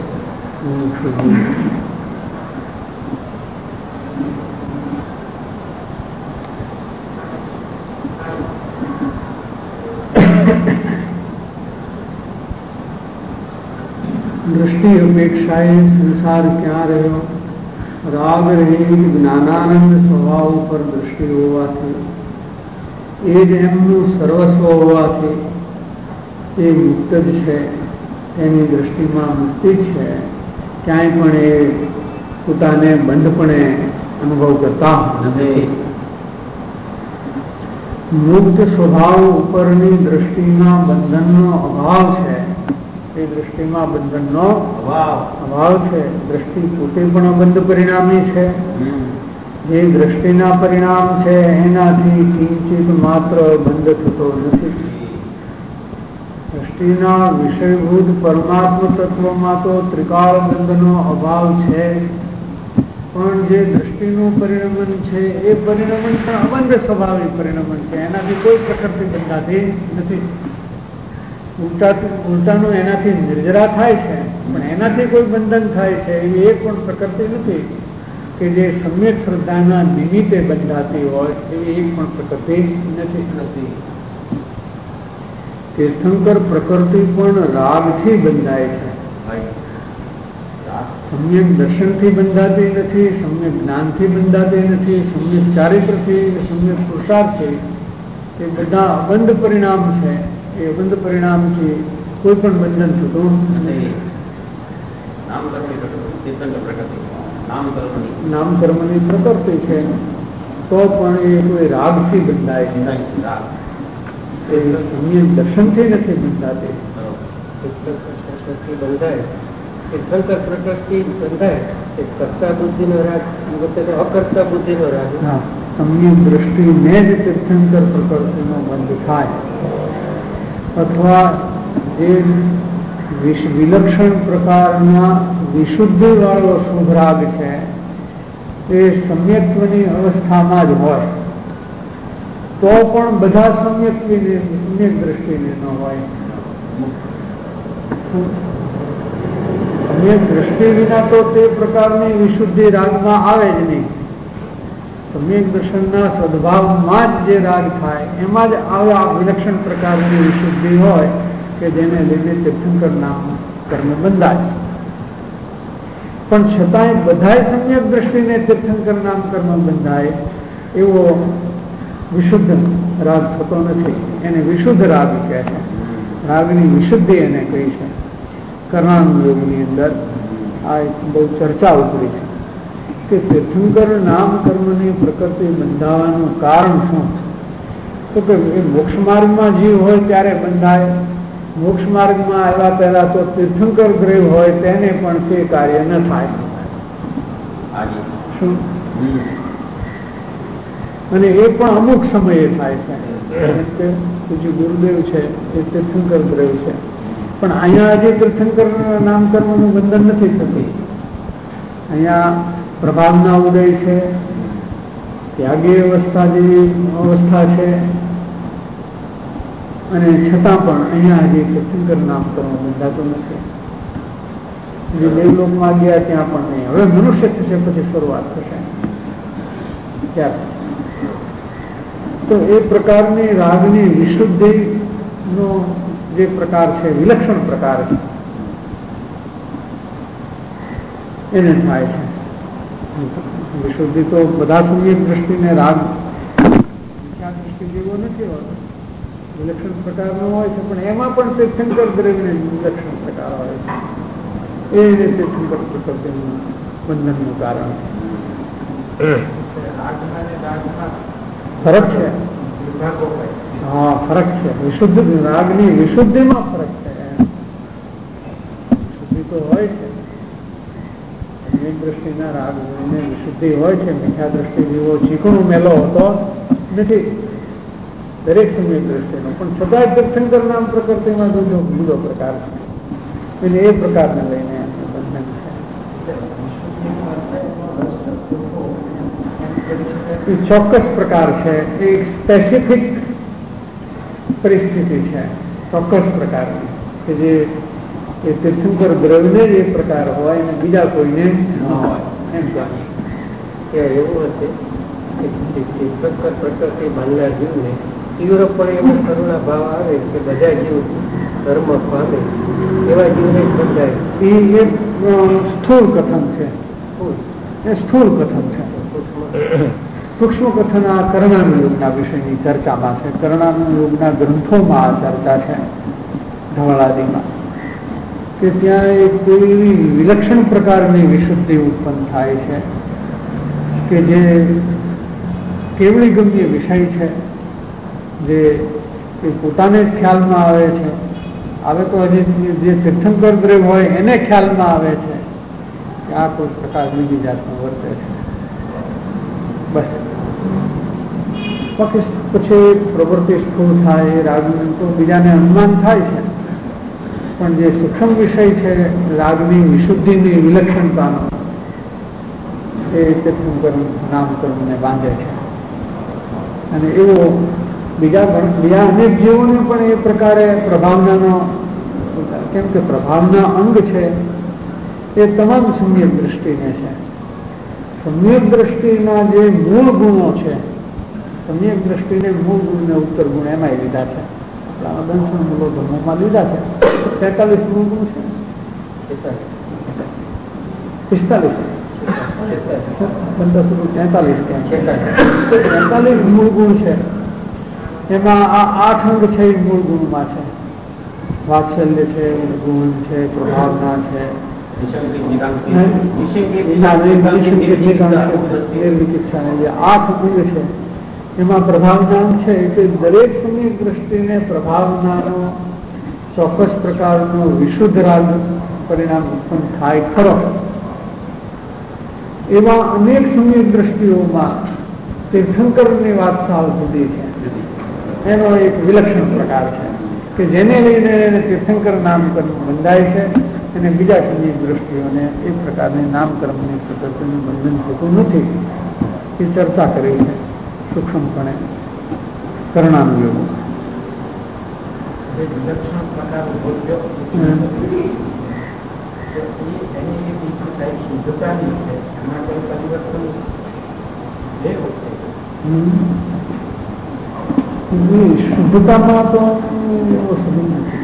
दृष्टि अपेक्षाए संसार क्या રહ્યો, રાગ રહિત જ્ઞાનાનંદ સ્વભાવ ઉપર દૃષ્ટિ હોવાથી એ જ એમનું સર્વસ્વ હોવાથી એ મુક્ત જ છે. એની દૃષ્ટિમાં મુક્તિ છે. ક્યાંય પણ એ પોતાને બંધપણે અનુભવ કરતા નથી. મુક્ત સ્વભાવ ઉપરની દૃષ્ટિમાં બંધનનો અભાવ છે. એ દૃષ્ટિમાં બંધનનો અભાવ છે. દ્રષ્ટિ પોતે પણ અબંધ પરિણામી છે. જે દ્રષ્ટિના પરિણામ છે એનાથી કિંચિત માત્ર બંધ થતો નથી. દ્રષ્ટિના વિષયભૂત પરમાત્મ તત્વમાં તો ત્રિકાળ બંધનો અભાવ છે, પણ જે દ્રષ્ટિનું પરિણમન છે એ પરિણમન પણ અબંધ સ્વભાવિક પરિણમન છે. એનાથી કોઈ પ્રકૃતિ બંધાતી નથી. ઉલટા ઉલટાનું એનાથી નિર્જરા થાય છે, પણ એનાથી કોઈ બંધન થાય છે એવી એક પણ પ્રકૃતિ નથી કે જે સમ્યક શ્રદ્ધાના નિમિત્તે બંધાતી હોય એવી એક પણ પ્રકૃતિ નથી નથી તીર્થંકર પ્રકૃતિ પણ રાગથી બંધાય છે. સમ્યક દર્શનથી બંધાતી નથી, સમ્યક જ્ઞાનથી બંધાતી નથી, સમ્યક ચારિત્રથી, સમ્યક પુરુષાર્થથી. એ બધા અબંધ પરિણામ છે. એ અબંધ પરિણામથી કોઈ પણ બંધન થતું નથી. નામ કર્મની પ્રકૃતિ છે તો પણ એ કોઈ રાગથી બંધાય છે, એ સમ્યક દર્શનથી નથી બંધાતી.
બંધાય તીર્થંકર પ્રકૃતિ બંધાય એ કર્તા બુદ્ધિનો રાગ, અકર્તા બુદ્ધિનો રાગ.
હા, સમ્યક દ્રષ્ટિને જ તીર્થંકર પ્રકૃતિનો બંધ થાય. અથવા જે વિલક્ષણ પ્રકારના વિશુદ્ધિ વાળો શુભ રાગ છે એ સમ્યક્ત્વની અવસ્થામાં જ હોય તો પણ બધા સમ્યક્તિને સમ્યક દ્રષ્ટિને ન હોય. સમ્યક દ્રષ્ટિ વિના તો તે પ્રકારની વિશુદ્ધિ રાગમાં આવે જ નહીં. સમ્યક દર્શનના સદભાવમાં જ જે રાગ થાય એમાં જ આવા વિલક્ષણ પ્રકારની વિશુદ્ધિ હોય કે જેને લઈને તીર્થંકર નામ કર્મ બંધાય. પણ છતાંય બધાય સમ્યક દ્રષ્ટિને તીર્થંકર નામ કર્મ બંધાય એવો વિશુદ્ધ રાગ થતો નથી. એને વિશુદ્ધ રાગ કહે છે. રાગની વિશુદ્ધિ એને કહી છે. કર્ણાનુયોગની અંદર આ એક બહુ ચર્ચા ઉપરી છે કે તીર્થંકર નામ કર્મની પ્રકૃતિ બંધાવાનું કારણ શું? તો કે એ મોક્ષ માર્ગમાં જીવ હોય ત્યારે બંધાય. મોક્ષ માર્ગમાં આવ્યા પહેલા તો તીર્થંકર ગ્રેવ હોય તેને પણ તે કાર્ય ન થાય. શું? અને એ પણ અમુક સમયે થાય છે. પૂજ્ય ગુરુદેવ છે એ તીર્થંકર ગ્રેવ છે, પણ અહીંયા આજે તીર્થંકર નામ કર્મનું બંધન નથી થતું. અહીંયા પ્રભાવના ઉદય છે, ત્યાગી અવસ્થા જેવી અવસ્થા છે, અને છતાં પણ અહીંયા હજી તીર્થંકર નામ કર્મ બંધાતું નથી. જે દેવલોકમાં ગયા ત્યાં પણ નહીં. હવે મનુષ્ય થશે પછી શરૂઆત થશે ત્યારે. તો એ પ્રકારની રાગની વિશુદ્ધિનો જે પ્રકાર છે, વિલક્ષણ પ્રકાર છે, એને થાય છે વિશુદ્ધિ. તો બધા સમ્યક દ્રષ્ટિને રાગ મિથ્યા દ્રષ્ટિ જેવો નથી હોતો, વિલક્ષણ પ્રકારનો હોય છે, પણ એમાં પણ તીર્થંકર દ્રવ્યને વિલક્ષણ પ્રકાર હોય છે. એ તીર્થંકર પ્રકૃતિનું બંધનનું કારણ છે. ફરક છે. હા, ફરક છે. વિશુદ્ધ રાગની વિશુદ્ધિમાં ફરક છે. વિશુદ્ધિ તો હોય છે, સમ્યક દ્રષ્ટિના રાગ વિશુદ્ધિ હોય છે. મિથ્યા દ્રષ્ટિ જેવો ચીકણું મેલો હોતો નથી દરેક સમ્યક દ્રષ્ટિનો, પણ છતાં તીર્થંકર નામ પ્રકૃતિમાં જુદો જુદો પ્રકાર છે. એટલે એ પ્રકારને લઈને બંધન છે. ચોક્કસ પ્રકાર છે, એક સ્પેસિફિક પરિસ્થિતિ છે, ચોક્કસ પ્રકારની, કે જે એ તીર્થંકર દ્રવ્યને જ એ પ્રકાર હોય અને બીજા કોઈને ન હોય. એમ
કે એવું હશે કે તીર્થંકર પ્રકૃતિ માનનાર જીવને તીવ્ર પણ એવો કરુણા ભાવ આવે કે બધા જીવ ધર્મ પામે એવા જીવને બંધાય.
એ એક સ્થૂળ કથન છે. એ સ્થૂળ કથન છે. સૂક્ષ્મ કથન આ કર્ણાનુયોગના વિષયની ચર્ચામાં છે. કર્ણાનુયોગના ગ્રંથોમાં આ ચર્ચા છે ધવળાદીમાં, કે ત્યાં એક એવી વિલક્ષણ પ્રકારની વિશુદ્ધિ ઉત્પન્ન થાય છે કે જે કેવળી ગમ્ય વિષય છે, જે એ પોતાને જ ખ્યાલમાં આવે છે. હવે તો હજી જે તીર્થંકર દ્રવ્ય હોય એને ખ્યાલમાં આવે છે કે આ કોઈ પ્રકાર બીજી જાતનું વર્તે છે. બસ પછી પ્રવૃત્તિ સ્થૂળ થાય, રાગની તો બીજાને અનુમાન થાય છે, પણ જે સૂક્ષ્મ વિષય છે રાગની વિશુદ્ધિની વિલક્ષણતાનો, એ તીર્થંકર નામકર્મને બાંધે છે. અને એવો બીજા બીજા અનેક જીવોને પણ એ પ્રકારે પ્રભાવનાનો, કેમ કે પ્રભાવના અંગ છે એ તમામ સમ્યક દ્રષ્ટિને છે. સમ્યક દ્રષ્ટિના જે મૂળ ગુણો છે, સમ્યક દ્રષ્ટિને મૂળ ગુણને ઉત્તર ગુણ એમાં લીધા છે. દંશન મૂલો ધર્મોમાં લીધા છે. તેતાલીસ મૂળ ગુણ છે, પિસ્તાલીસ તેતાલીસ તેતાલીસ મૂળ ગુણ છે. એમાં આ આઠ અંગ છે એ મૂળ ગુણમાં છે. વાત્સલ્ય છે, ગુણ છે, પ્રભાવના છે, જે આઠ અંગ છે એમાં પ્રભાવના છે. એટલે દરેક સમ્યક દ્રષ્ટિને પ્રભાવનાનો ચોક્કસ પ્રકારનો વિશુદ્ધ રાગ પરિણામ ઉત્પન્ન થાય ખરો. એવા અનેક સમ્યક દ્રષ્ટિઓમાં તીર્થંકરની વાત સાવ જુદી છે. એનો એક વિલક્ષણ પ્રકાર છે કે જેને લઈને તીર્થંકર નામકર્મ બંધાય છે, અને બીજા સમ્યક દ્રષ્ટિઓને એ પ્રકારની નામકર્મની પ્રકૃતિનું બંધન થતું નથી. એ ચર્ચા કરી છે સૂક્ષ્મપણે કર્ણાનુયોગ. શુદ્ધતામાં તો એવો સંબંધ નથી.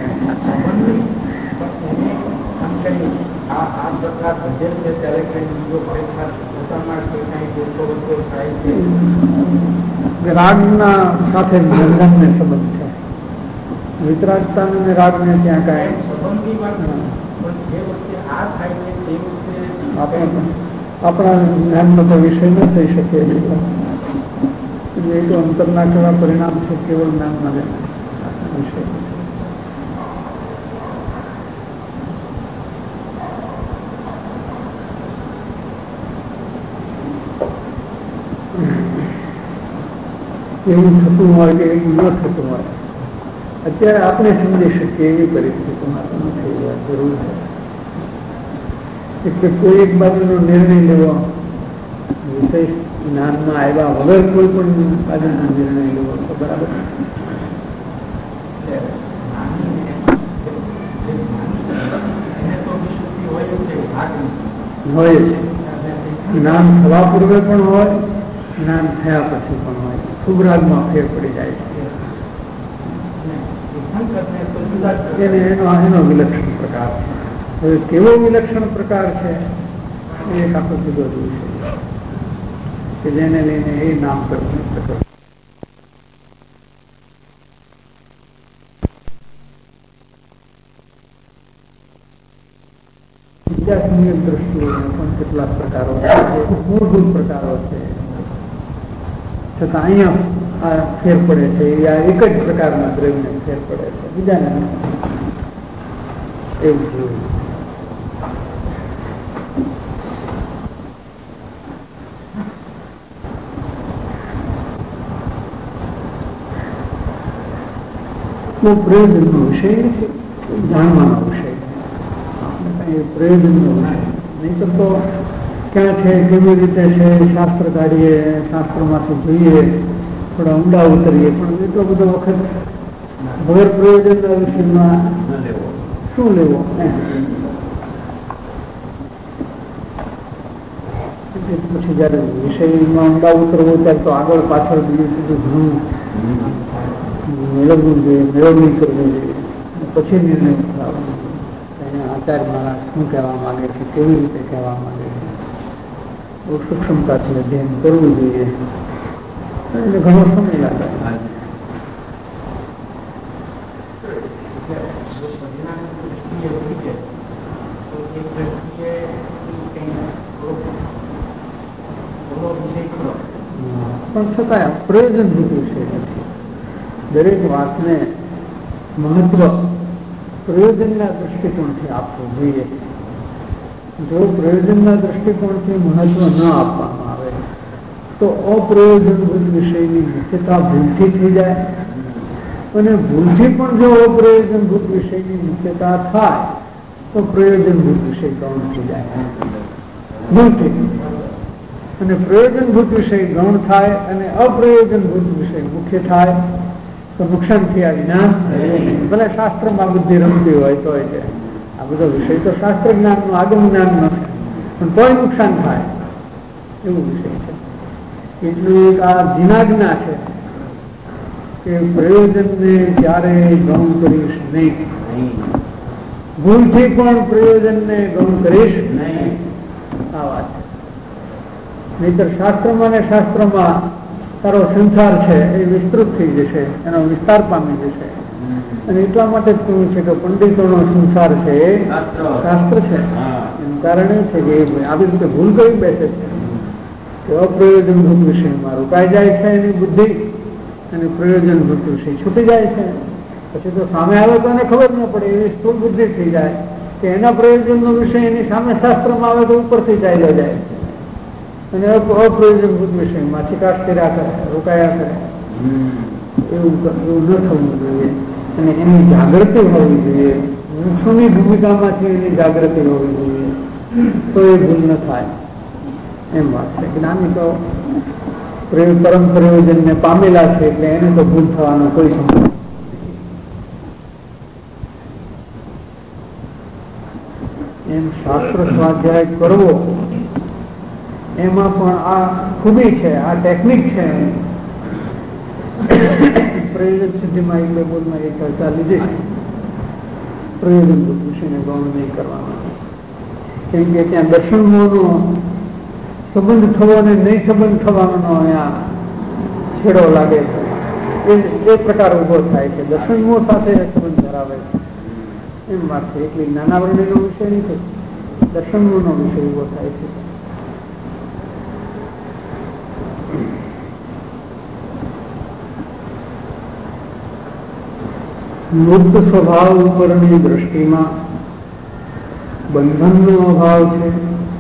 રાગના સાથે બંધન ને સંબંધ છે. વિતરાગતા ને રાગ ને ત્યાં કઈ આપણા જ્ઞાનનો તો વિષય ન થઈ શકે. એ તો અંતરના કેવા પરિણામ છે કેવળ જ્ઞાનના વિષય. એવું થતું હોય કે એવું ન થતું હોય, અત્યારે આપણે સમજી શકીએ એવી પરિસ્થિતિમાં થઈ જાય જરૂર છે. એટલે કોઈ એક બાજુનો નિર્ણય લેવો, વિશેષ જ્ઞાનમાં આવ્યા વગર કોઈ પણ બાજુનો નિર્ણય લેવો તો બરાબર હોય છે. જ્ઞાન થવા પૂર્વે પણ હોય, જ્ઞાન થયા પછી પણ હોય. ખૂબ રાગમાં ફેર પડી જાય છે. એને એનો એનો વિલક્ષણ પ્રકાર છે. હવે કેવો વિલક્ષણ પ્રકાર છે એ એક આખો જુદો વિષય કે જેને લઈને એ નામ કરવું પ્રકાર. વિદ્યાસંગીય દ્રષ્ટિએ પણ કેટલાક પ્રકારો છે, મૂળભૂત પ્રકારો છે, છતાં અહીંયા આ ફેર પડે છે. આ એક જ પ્રકારના દ્રવ્યને ફેર પડે છે, બીજાને એવું જોયું. બહુ પ્રયોજનનો વિષય નથી, જાણવાનો વિષય. આપણે કઈ પ્રયોજનનો વિષય નહીં તો ક્યાં છે, કેવી રીતે છે, શાસ્ત્ર કાઢીએ, શાસ્ત્રમાંથી જોઈએ, થોડા ઊંડા ઉતરીએ, પણ એટલો બધો વખત વગર પ્રયોજનના વિષયમાં શું લેવો. પછી જયારે વિષયમાં ઊંડા ઉતરવો ત્યારે તો આગળ પાછળ બીજું બધું ઘણું મેળવવું જોઈએ, મેળવણી કરવી જોઈએ, પછી નિર્ણય કરવાનો. આચાર્ય મહારાજ શું કહેવા માંગે છે, કેવી રીતે કહેવા માંગે છે, બહુ સૂક્ષ્મતાથી અધ્યયન કરવું જોઈએ. એટલે ઘણો સમય લાગે. પણ છતાં પ્રયોજનભૂત વિષય નથી. દરેક વાતને મહત્વ પ્રયોજનના દૃષ્ટિકોણથી આપવું જોઈએ. જો પ્રયોજનના દૃષ્ટિકોણથી મહત્વ ન આપવામાં આવે તો અપ્રયોજનભૂત વિષયની મુખ્યતા ભૂલથી થઈ જાય, અને ભૂલથી પણ જો અપ્રયોજનભૂત વિષયની મુખ્યતા થાય તો પ્રયોજનભૂત વિષય ગૌણ થઈ જાય. ભૂલથી અને પ્રયોજનભૂત વિષય ગૌણ થાય અને અપ્રયોજનભૂત વિષય મુખ્ય થાય તો નુકસાન થયા વિના ભલે શાસ્ત્રમાં બુદ્ધિ રમતી હોય તો છે. આ બધો વિષય તો શાસ્ત્ર જ્ઞાનનો, આગમ જ્ઞાનનો છે, પણ તોય નુકસાન થાય એવું વિષય છે. એટલું એક આ જીનાજ્ઞા છે કે પ્રયોજનને ક્યારેય ગૌણ કરીશ નહીં, ભૂલથી પણ પ્રયોજનને ગૌણ કરીશ નહીં. આ વાત નહીતર શાસ્ત્રમાં ને શાસ્ત્રમાં તારો સંસાર છે એ વિસ્તૃત થઈ જશે, એનો વિસ્તાર પામી જશે. અને એટલા માટે જ કહ્યું છે કે પંડિતોનો સંસાર છે એ શાસ્ત્ર છે. એનું કારણ એ છે કે આવી રીતે ભૂલ કરી બેસે છે કે અપ્રયોજનભૂત વિષયમાં રોકાઈ જાય છે એની બુદ્ધિ, અને પ્રયોજનભૂત વિષય છૂટી જાય છે. પછી તો સામે આવે તો એને ખબર ન પડે, એવી સ્થૂળ બુદ્ધિ થઈ જાય કે એના પ્રયોજનનો વિષય એની સામે શાસ્ત્રમાં આવે તો ઉપરથી ચાલ્યો જાય, અને અપ્રયોજનભૂત વિષયમાં ચિકાસ કર્યા કરે, રોકાયા કરે. એવું એવું ન થવું જોઈએ. અને એની જાગૃતિ હોવી જોઈએ. વૃક્ષોની ભૂમિકામાંથી એની જાગૃતિ હોવી જોઈએ, તો એ ભૂલ ન થાય એમ વાત છે. જ્ઞાની તો પરમ પ્રયોજનને પામેલા છે એટલે એને તો ભૂલ થવાનો કોઈ સંભવ. એમ શાસ્ત્ર સ્વાધ્યાય કરવો એમાં પણ આ ખૂબી છે, આ ટેકનિક છે. પ્રયોજન સિદ્ધિમાં એક બે બોલમાં એ ચર્ચા લીધી છે. પ્રયોજન બુદ્ધ વિશેને ગૌણ નહીં કરવાનો, કેમ કે ત્યાં દર્શન મોહનો સંબંધ થવો અને નહીં સંબંધ થવાનો અહીંયા છેડો લાગે છે. એ એ પ્રકાર ઉભો થાય છે. દર્શન મોહ સાથે સંબંધ ધરાવે છે એમ વાત છે. એટલી નાના વર્ણનો વિષય નહીં છે, દર્શન મોહનો વિષય ઉભો થાય છે. મુક્ત સ્વભાવ ઉપરની દ્રષ્ટિમાં બંધનનો અભાવ છે.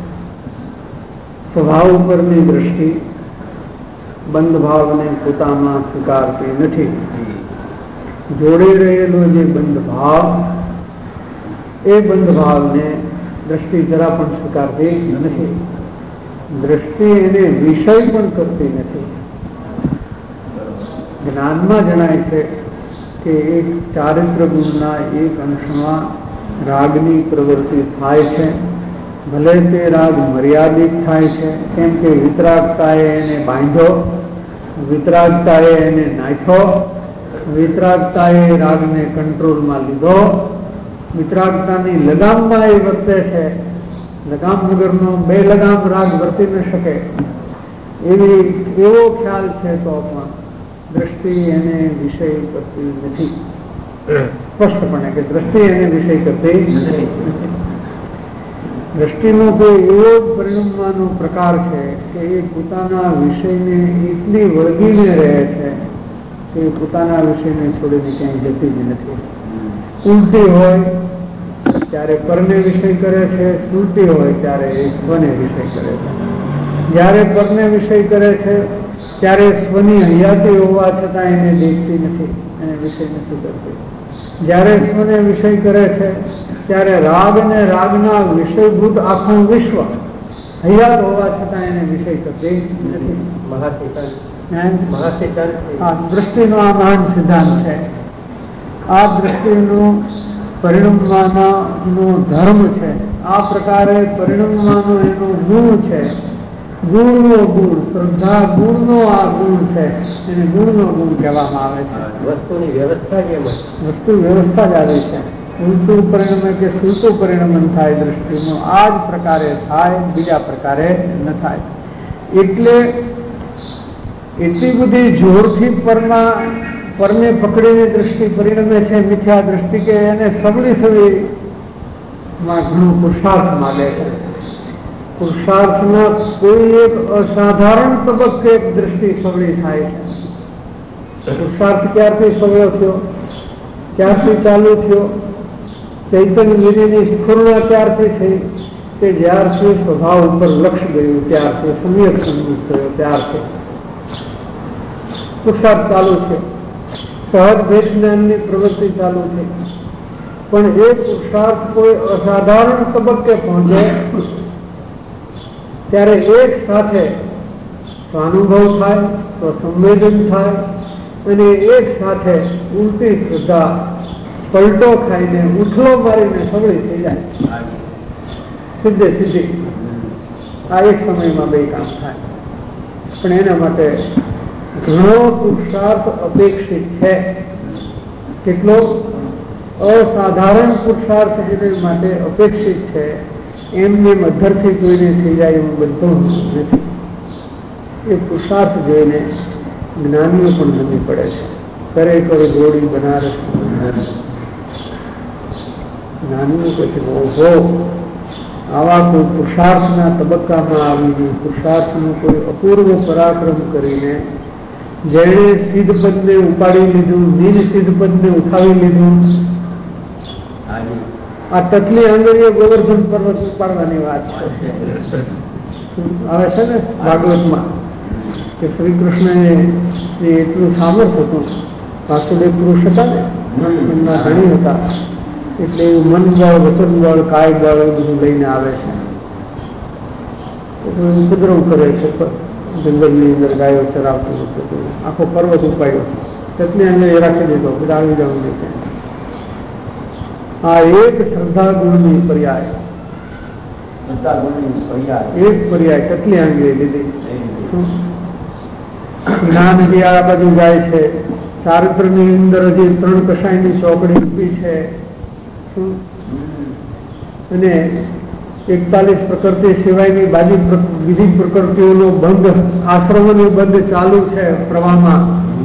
સ્વભાવ ઉપરની દ્રષ્ટિ બંધ ભાવને પોતામાં સ્વીકારતી નથી. જોડે રહેલો જે બંધ ભાવ, એ બંધ ભાવને દ્રષ્ટિ જરા પણ સ્વીકારતી નથી. દ્રષ્ટિ એને વિષય પણ કરતી નથી. જ્ઞાનમાં જણાય છે કે એક ચારિત્ર ગુણના એક અંશમાં રાગની પ્રવૃત્તિ થાય છે. ભલે તે રાગ મર્યાદિત થાય છે, કેમ કે વિતરાગતાએ એને બાંધ્યો, વિતરાગતાએ એને નાખ્યો, વિતરાગતાએ રાગને કંટ્રોલમાં લીધો, વિતરાગતાની લગામમાં એ વર્તે છે. લગામ વગરનો બે લગામ રાગ વર્તી ન શકે એવી એવો ખ્યાલ છે. તો પણ દ્રષ્ટિ એને વિષય કરતી નથી. સ્પષ્ટપણે કે દ્રષ્ટિ એને વિષય કરતી નથી. દ્રષ્ટિનો કોઈ એવો પરિણમવાનો પ્રકાર છે કે એ પોતાના વિષયને એટલી વળગીને રહે છે કે પોતાના વિષયને છોડીને ક્યાંય જતી જ નથી. ઉલટી હોય ત્યારે પરને વિષય કરે છે, સ્મૃતિ હોય ત્યારે એ સ્વને વિષય કરે છે. જ્યારે પરને વિષય કરે છે ત્યારે સ્વની હયાતી હોવા છતાં એને દેખતી નથી, એને વિષય નથી કરતી. જ્યારે સ્વને વિષય કરે છે ત્યારે રાગ અને રાગના વિષયભૂત આખું વિશ્વ હયાત હોવા છતાં એને વિષય કરતી નથી. આ દ્રષ્ટિનો આ મહાન સિદ્ધાંત છે. આ દ્રષ્ટિનું પરિણમવાનો ધર્મ છે. આ પ્રકારે પરિણમવાનો એનો ગુણ છે. ગુણનો ગુણ, શ્રદ્ધા ગુણનો આ ગુણ છે. એને ગુણનો ગુણ કહેવામાં આવે છે.
વસ્તુની વ્યવસ્થા કેમ
વસ્તુ વ્યવસ્થા જ આવી છે. ઉલટું પરિણમે કે સુલટું પરિણમન થાય દ્રષ્ટિનું, આ જ પ્રકારે થાય, બીજા પ્રકારે ન થાય. એટલે એટલી બધી જોરથી પરના પરને પકડીને દ્રષ્ટિ પરિણમે છે મિથ્યા દ્રષ્ટિ, કે એને સબળી સબળીમાં ઘણો પુરુષાર્થ માગે છે. પુરુષાર્થના કોઈ એક અસાધારણ તબક્કે દ્રષ્ટિ સબળી થાય છે. પુરુષાર્થ ક્યારથી સબળો થયો, ક્યારથી ચાલુ થયો? ચૈતન્ય વિધિની સ્ફુરણા ત્યારથી થઈ કે જ્યારથી સ્વભાવ ઉપર લક્ષ્ય ગયું, ત્યારથી સમ્યક સંબંધ થયો, ત્યારથી પુરુષાર્થ ચાલુ છે. સહજ ભેદ જ્ઞાનની પ્રવૃત્તિ ચાલુ છે. પણ એ પુરુષાર્થ કોઈ અસાધારણ તબક્કે પહોંચે ત્યારે એક સાથે સ્વાનુભવ થાય, તો સંવેદન થાય, અને એક સાથે ઉલટી શ્રદ્ધા પલટો ખાઈને ઉથલો મારીને સબળી થઈ જાય, સીધે સીધી. આ એક સમયમાં બે કામ થાય. પણ એના માટે ઘણો પુરુષાર્થ અપેક્ષિત છે. કેટલો અસાધારણ પુરુષાર્થ એને માટે અપેક્ષિત છે. એમને મધરથી કોઈને થઈ જાય એવું બનતું નથી. એ પુરુષાર્થ જોઈને જ્ઞાનીઓ પણ નમી પડે છે. કરે કરે જોડી બનારસ જ્ઞાનીઓ પછી ઓહો, આવા કોઈ પુરુષાર્થના તબક્કામાં આવીને પુરુષાર્થનું કોઈ અપૂર્વ પરાક્રમ કરીને જેણે સિદ્ધ પદને ઉપાડી લીધું, નિજ સિદ્ધ પદને ઉઠાવી લીધું. આ તકલી આંગળીએ ગોવર્ધન પર્વત ઉપાડવાની વાત છે. આવે છે ને ભાગવતમાં કે શ્રી કૃષ્ણએ એટલું સામર્થ હતું. વાસુદેવ પુરુષ હતા ને, એમના ધણી હતા, એટલે એવું મન બળ, વચન બળ, કાય બળ એ બધું લઈને આવે છે. ઉપદ્રવ કરે છે. જંગલની અંદર ગાયો ચરાવતું હતું. આખો પર્વત ઉપાડ્યો, તકલી આંગળીએ રાખી દીધો, બધા આવી જવું છે. આ એક શ્રદ્ધા ગુણની પર્યાય. એક પર્યાય કેટલી આંગળી લીધી. જ્ઞાન જે આ બાજુ જાય છે, ચારિત્રની અંદર હજી ત્રણ કસાયની ચોકડી ઊભી છે, અને એકતાલીસ પ્રકૃતિ સિવાયની બાજી બીજી પ્રકૃતિઓનો બંધ, આશ્રમોનો બંધ ચાલુ છે પ્રવાહમાં.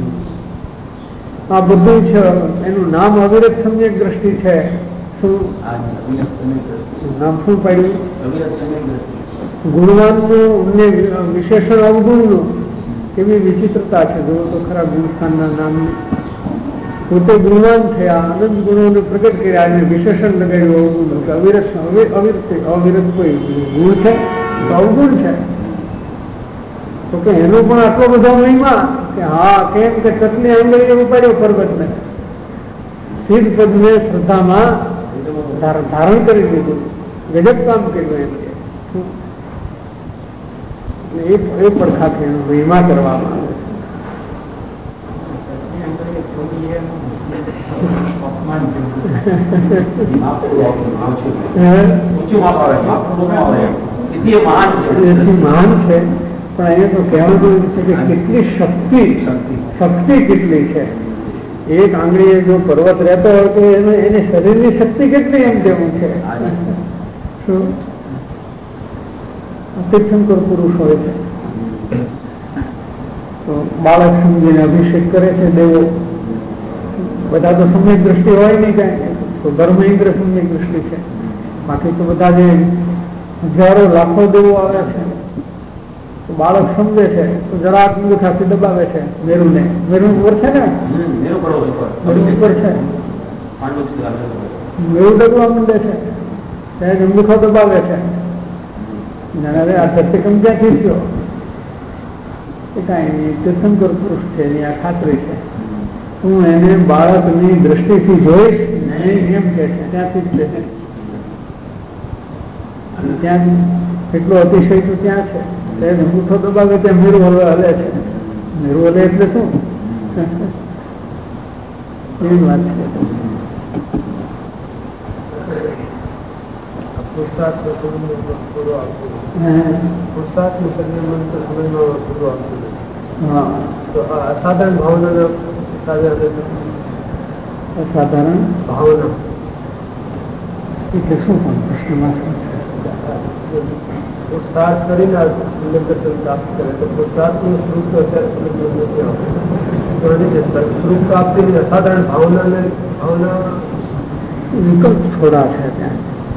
આ બધું છે, એનું નામ અવિરત સમ્યક દ્રષ્ટિ છે. શું નામ શું પાડ્યું? ગુણવાનનું ને વિશેષણ અવગુણનું એવી વિચિત્રતા છે. જો તો ખરા ગુણસ્થાનના નામની પોતે ગુણવાન થયા, આનંદ ગુણોને પ્રગટ કર્યા અને વિશેષણ લગાડ્યું અવગુણ. અવિરત અવિરત અવિરત કોઈ ગુણ છે તો અવગુણ છે. તો કે એનો પણ આટલો બધો મહિમા કે હા, કેમ કે તટની આંગળીએ ઉપાડ્યો પર્વતને, સિદ્ધ પદને શ્રદ્ધામાં ધારણ કરી દીધું, ગજબ કામ કર્યું. એમ કે એ પડખાથી એનો મહિમા કરવામાં આવે છે. મહાન છે. પણ અહીંયા તો કહેવાનું એવું છે કે કેટલી શક્તિ શક્તિ કેટલી છે. એક આંગળીએ જો પર્વત રહેતો હોય તો એને એની શરીરની શક્તિ કેટલી એમ કેવું છે. શું તીર્થંકર પુરુષ હોય છે તો બાળક સમજીને અભિષેક કરે છે દેવો. બધા તો સમ્યક દ્રષ્ટિ હોય નહીં કાંઈ, તો ધર્મ ઇન્દ્ર સમ્યક દ્રષ્ટિ છે. બાકી તો બધા જે હજારો લાખો દેવો આવે છે, તો બાળક સમજે છે તો જરાક અંગૂઠાથી દબાવે છે મેરુને. મેરુ ઉપર છે ને, મેરુ ઉપર છે, મેરુ દબવા માંડે છે, ત્યારે અંગૂઠો દબાવે છે. હવે આ ધરતીકંપ ક્યાંથી થયો? એ કાંઈ તીર્થંકર પુરુષ છે, એની આ ખાતરી છે. હું એને બાળકની દ્રષ્ટિથી જોઈશ નહીં એમ કે છે, ત્યાંથી જ છે. અને ત્યાં એટલો અતિશય તો ત્યાં છે. એને અંગૂઠો દબાવે ત્યાં મેરુ હલે હલે છે. મેરુ હલે એટલે શું? એવી વાત છે. પુરુષાર્થનું સમયમાં પૂરો આપતું પુરુષાર્થનું સંયમન તો સમયમાં પૂરો આપતું નથી. હા, તો આ અસાધારણ ભાવના અસાધારણ ભાવના એટલે શું? પણ પ્રશ્નમાં શું છે? પુરુષાર્થ કરીને સમ્યક દર્શન પ્રાપ્ત કરે તો પુરુષાર્થનું સ્વરૂપ તો અત્યારે સમ્યક નથી આવતું. સ્વરૂપ પ્રાપ્તિની અસાધારણ ભાવનાને ભાવના વિકલ્પ થોડા છે ત્યાં.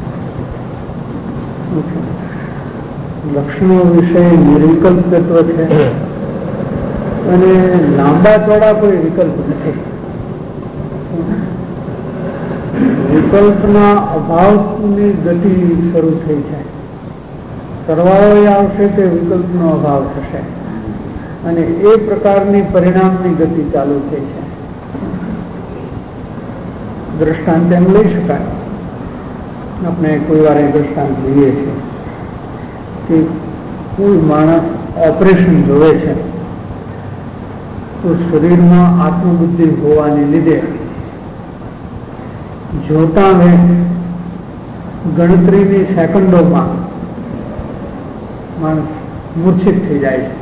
લક્ષણો વિશે નિર્વિકલ્પ તત્વ છે અને લાંબા ચોડા કોઈ વિકલ્પ નથી. વિકલ્પના અભાવની ગતિ શરૂ થઈ છે. સરવાળો આવશે તે વિકલ્પનો અભાવ થશે અને એ પ્રકારની પરિણામની ગતિ ચાલુ થઈ છે. દ્રષ્ટાંત એમ લઈ શકાય. આપણે કોઈ વાર દ્રષ્ટાંત લઈએ છીએ કે કોઈ માણસ ઓપરેશન જોવે છે તો શરીરમાં આત્મબુદ્ધિ હોવાને લીધે જોતા વેત ગણતરીની સેકન્ડોમાં માણસ મૂર્છિત થઈ જાય છે.